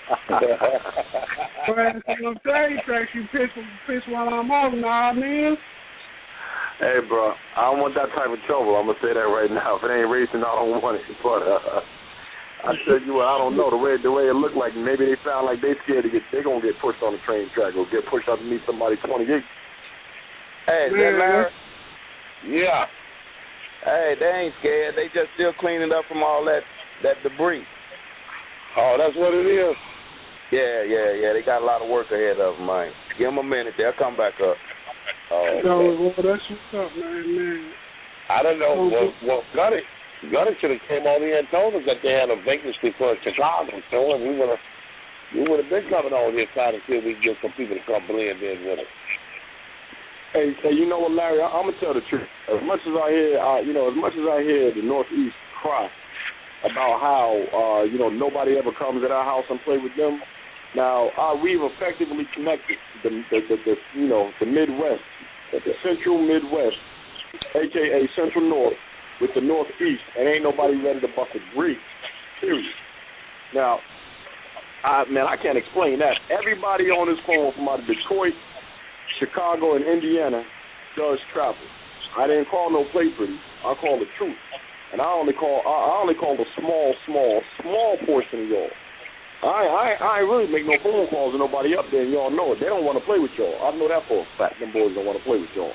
But on train tracks, you piss while I'm off, nah, man. Hey, bro, I don't want that type of trouble. I'm gonna say that right now. If it ain't racing, I don't want it. But I tell you what, I don't know the way it looked like. Maybe they sound like they scared they gonna get pushed on the train track or get pushed underneath somebody 28. Hey, Larry. Yeah. Hey, they ain't scared. They just still cleaning up from all that debris. Oh, that's what it is? Yeah. They got a lot of work ahead of them, man. Give them a minute. They'll come back up. Well, that's what's up, man. I don't know. Well, Gunny should have came on here and told us that they had a vacancy for a Chicago show, and we would have been coming on here trying to see if we can get some people to come blend in with us. Hey, you know what, Larry? I'm gonna tell the truth. As much as I hear the Northeast cry about how nobody ever comes at our house and play with them. Now we've effectively connected the Midwest, the Central Midwest, aka Central North, with the Northeast, and ain't nobody ready to bust a Greek. Period. Now, I can't explain that. Everybody on this phone from out of Detroit, Chicago, and Indiana does travel. I didn't call no play pretty. I call the truth, and I only call the small portion of y'all. I ain't really make no phone calls to nobody up there, and y'all know it. They don't want to play with y'all. I know that for a fact. Them boys don't want to play with y'all.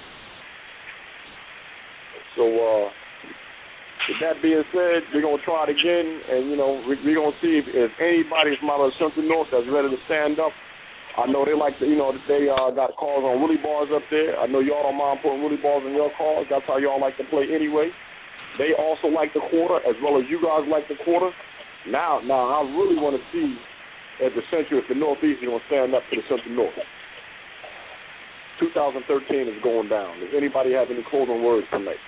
So, with that being said, we're going to try it again, and, we're going to see if anybody from out of the Central North that's ready to stand up. I know they like to, they got calls on Willie bars up there. I know y'all don't mind putting Willie bars in your cars. That's how y'all like to play anyway. They also like the quarter, as well as you guys like the quarter. Now, I really want to see if the Northeast is going to stand up to the Central North. 2013 is going down. Does anybody have any closing words tonight?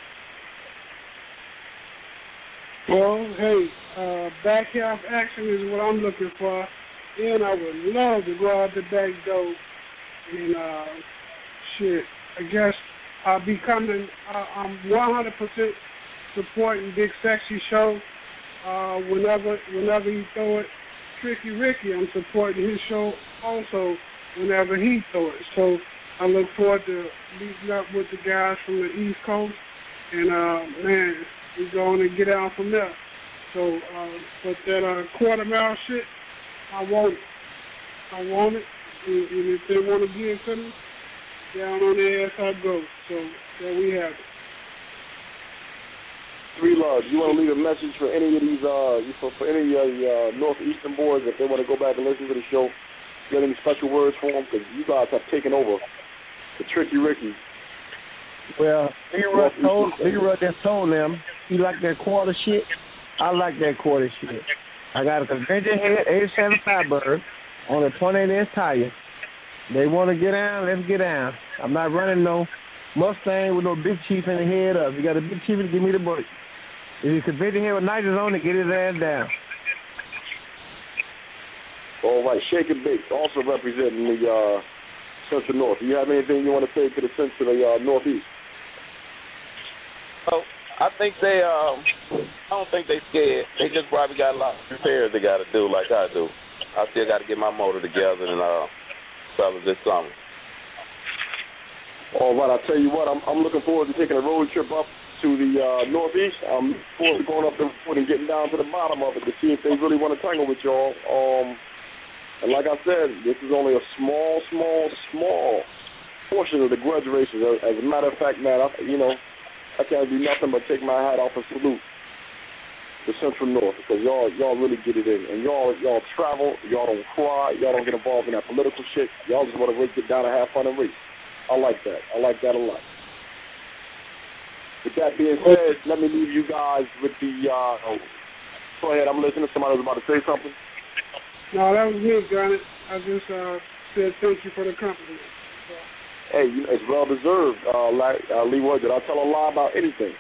Well, hey, back half action is what I'm looking for, and I would love to go out the back door and I guess I'll be coming. I'm 100% supporting Big Sexy Show. Whenever he throw it, Tricky Ricky, I'm supporting his show also whenever he throw it. So I look forward to meeting up with the guys from the East Coast, and man, we're going to get out from there. So, but that quarter mile shit, I want it. And if they want to give it to me, down on their ass I go. So there we have it. Three Love, you want to leave a message for any of these, for any of the Northeastern boys if they want to go back and listen to the show? You got any special words for them? Because you guys have taken over the Tricky Ricky. Well, Leroy just told them he like that quarter shit. I like that quarter shit. I got a convention head 87 Bird on a 28-inch tire. They want to get down, let's get down. I'm not running no Mustang with no big chief in the head up. You got a big chief to give me the break. If he's convicted here with nitrous on it, get his ass down. All right, Shake and Bake, also representing the Central North. Do you have anything you want to say to the Central Northeast? Oh, I think they, I don't think they scared. They just probably got a lot of repairs they got to do like I do. I still got to get my motor together and fellas this summer. All right, I'll tell you what, I'm looking forward to taking a road trip up to the Northeast. I'm looking forward to going up there and getting down to the bottom of it to see if they really want to tangle with y'all. And like I said, this is only a small portion of the grudge races. As a matter of fact, man, I can't do nothing but take my hat off and salute the Central North because y'all really get it in. And y'all travel, y'all don't cry, y'all don't get involved in that political shit. Y'all just want to get down and have fun and race. I like that. I like that a lot. With that being said, let me leave you guys with the, go ahead, I'm listening. Somebody was about to say something. No, that was me, Johnny. I just said thank you for the company. Hey, it's well deserved, Leroy. Did I tell a lie about anything?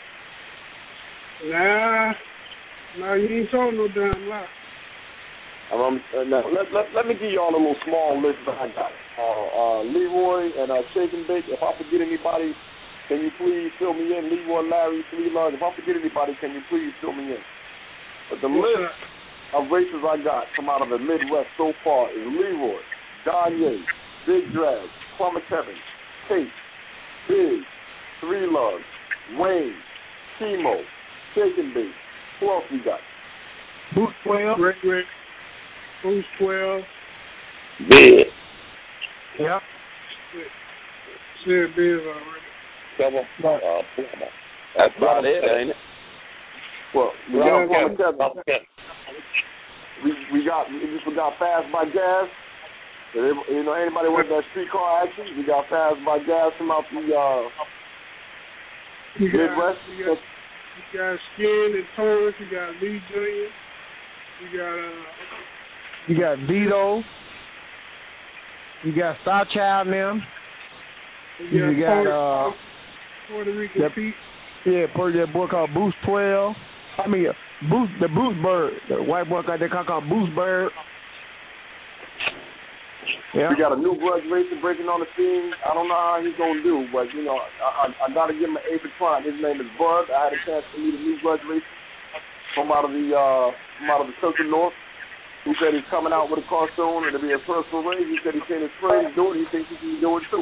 Nah, you ain't told no damn lie. Now, let me give y'all a little small list that I got. Leroy and Shake and Bake. If I forget anybody, can you please fill me in? Leroy, Larry, Three Love. If I forget anybody, can you please fill me in? But the list of races I got from out of the Midwest so far is Leroy, Danye, Big Drag, Plumber Kevin, Kate, Big, Three Love, Wayne, Timo, Shake and Bake. Who else we got? Boost 12. Rick. Boost 12. Big. Yep. Said Biz already. That's about it, ain't it? Well, we got Fast by Gas. Anybody want that streetcar action? We got Fast by Gas from out the Midwest. You got Skin and Torrance. You got Lee Jr. You got Vito. You got Star Child now. You got Puerto Rican Pete. Yeah, that boy called Boost 12. I mean, the Boost Bird. The white boy got that called Boost Bird. Yeah. We got a new grudge racer breaking on the scene. I don't know how he's gonna do, but I gotta give him an A for trying. His name is Bud. I had a chance to meet a new grudge racer from out of the Central North. He said he's coming out with a car soon. It'll be a personal race. He said he's seen his friends do it. He thinks he can do it too.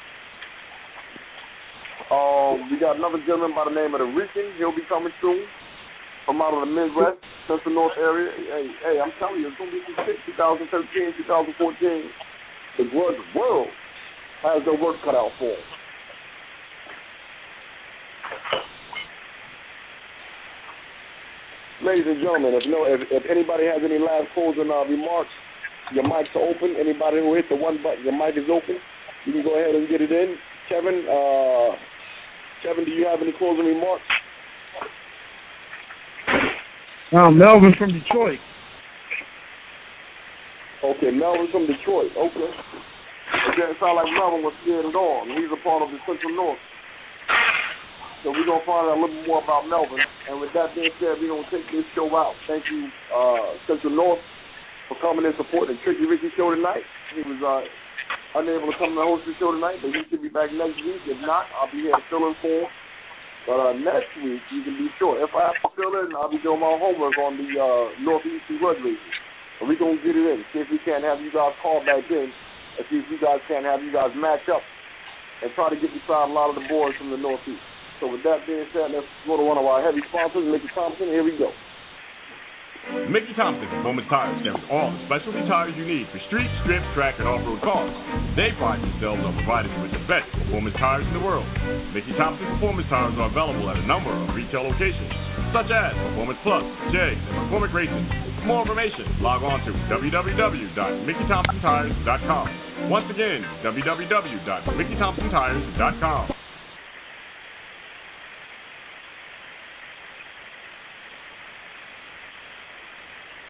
We got another gentleman by the name of the Rican. He'll be coming soon from out of the Midwest, Central North area. Hey, I'm telling you, it's going to be some shit. 2013, 2014. The grudge world has their work cut out for them. Ladies and gentlemen, if anybody has any last closing remarks, your mics are open. Anybody who hit the one button, your mic is open. You can go ahead and get it in. Kevin, do you have any closing remarks? Melvin from Detroit. Okay, Melvin from Detroit. Okay. It didn't sound like Melvin was scared at all. He's a part of the Central North. So we're going to find out a little bit more about Melvin. And with that being said, we're going to take this show out. Thank you, Central North, for coming and supporting the Tricky Ricky show tonight. He was unable to come and host the show tonight, but he should be back next week. If not, I'll be here filling for him. But next week, you can be sure, if I have to fill in, I'll be doing my homework on the Northeast Rug Races. And we're going to get it in. See if we can't have you guys call back in, and see if you guys can't have you guys match up and try to get beside a lot of the boys from the Northeast. So with that being said, let's go to one of our heavy sponsors, Mickey Thompson. Here we go. Mickey Thompson Performance Tires carries all the specialty tires you need for street, strip, track, and off-road cars. They pride themselves on providing you with the best performance tires in the world. Mickey Thompson Performance Tires are available at a number of retail locations, such as Performance Plus, J, and McCormick Racing. For more information, log on to www.MickeyThompsonTires.com. Once again, www.MickeyThompsonTires.com.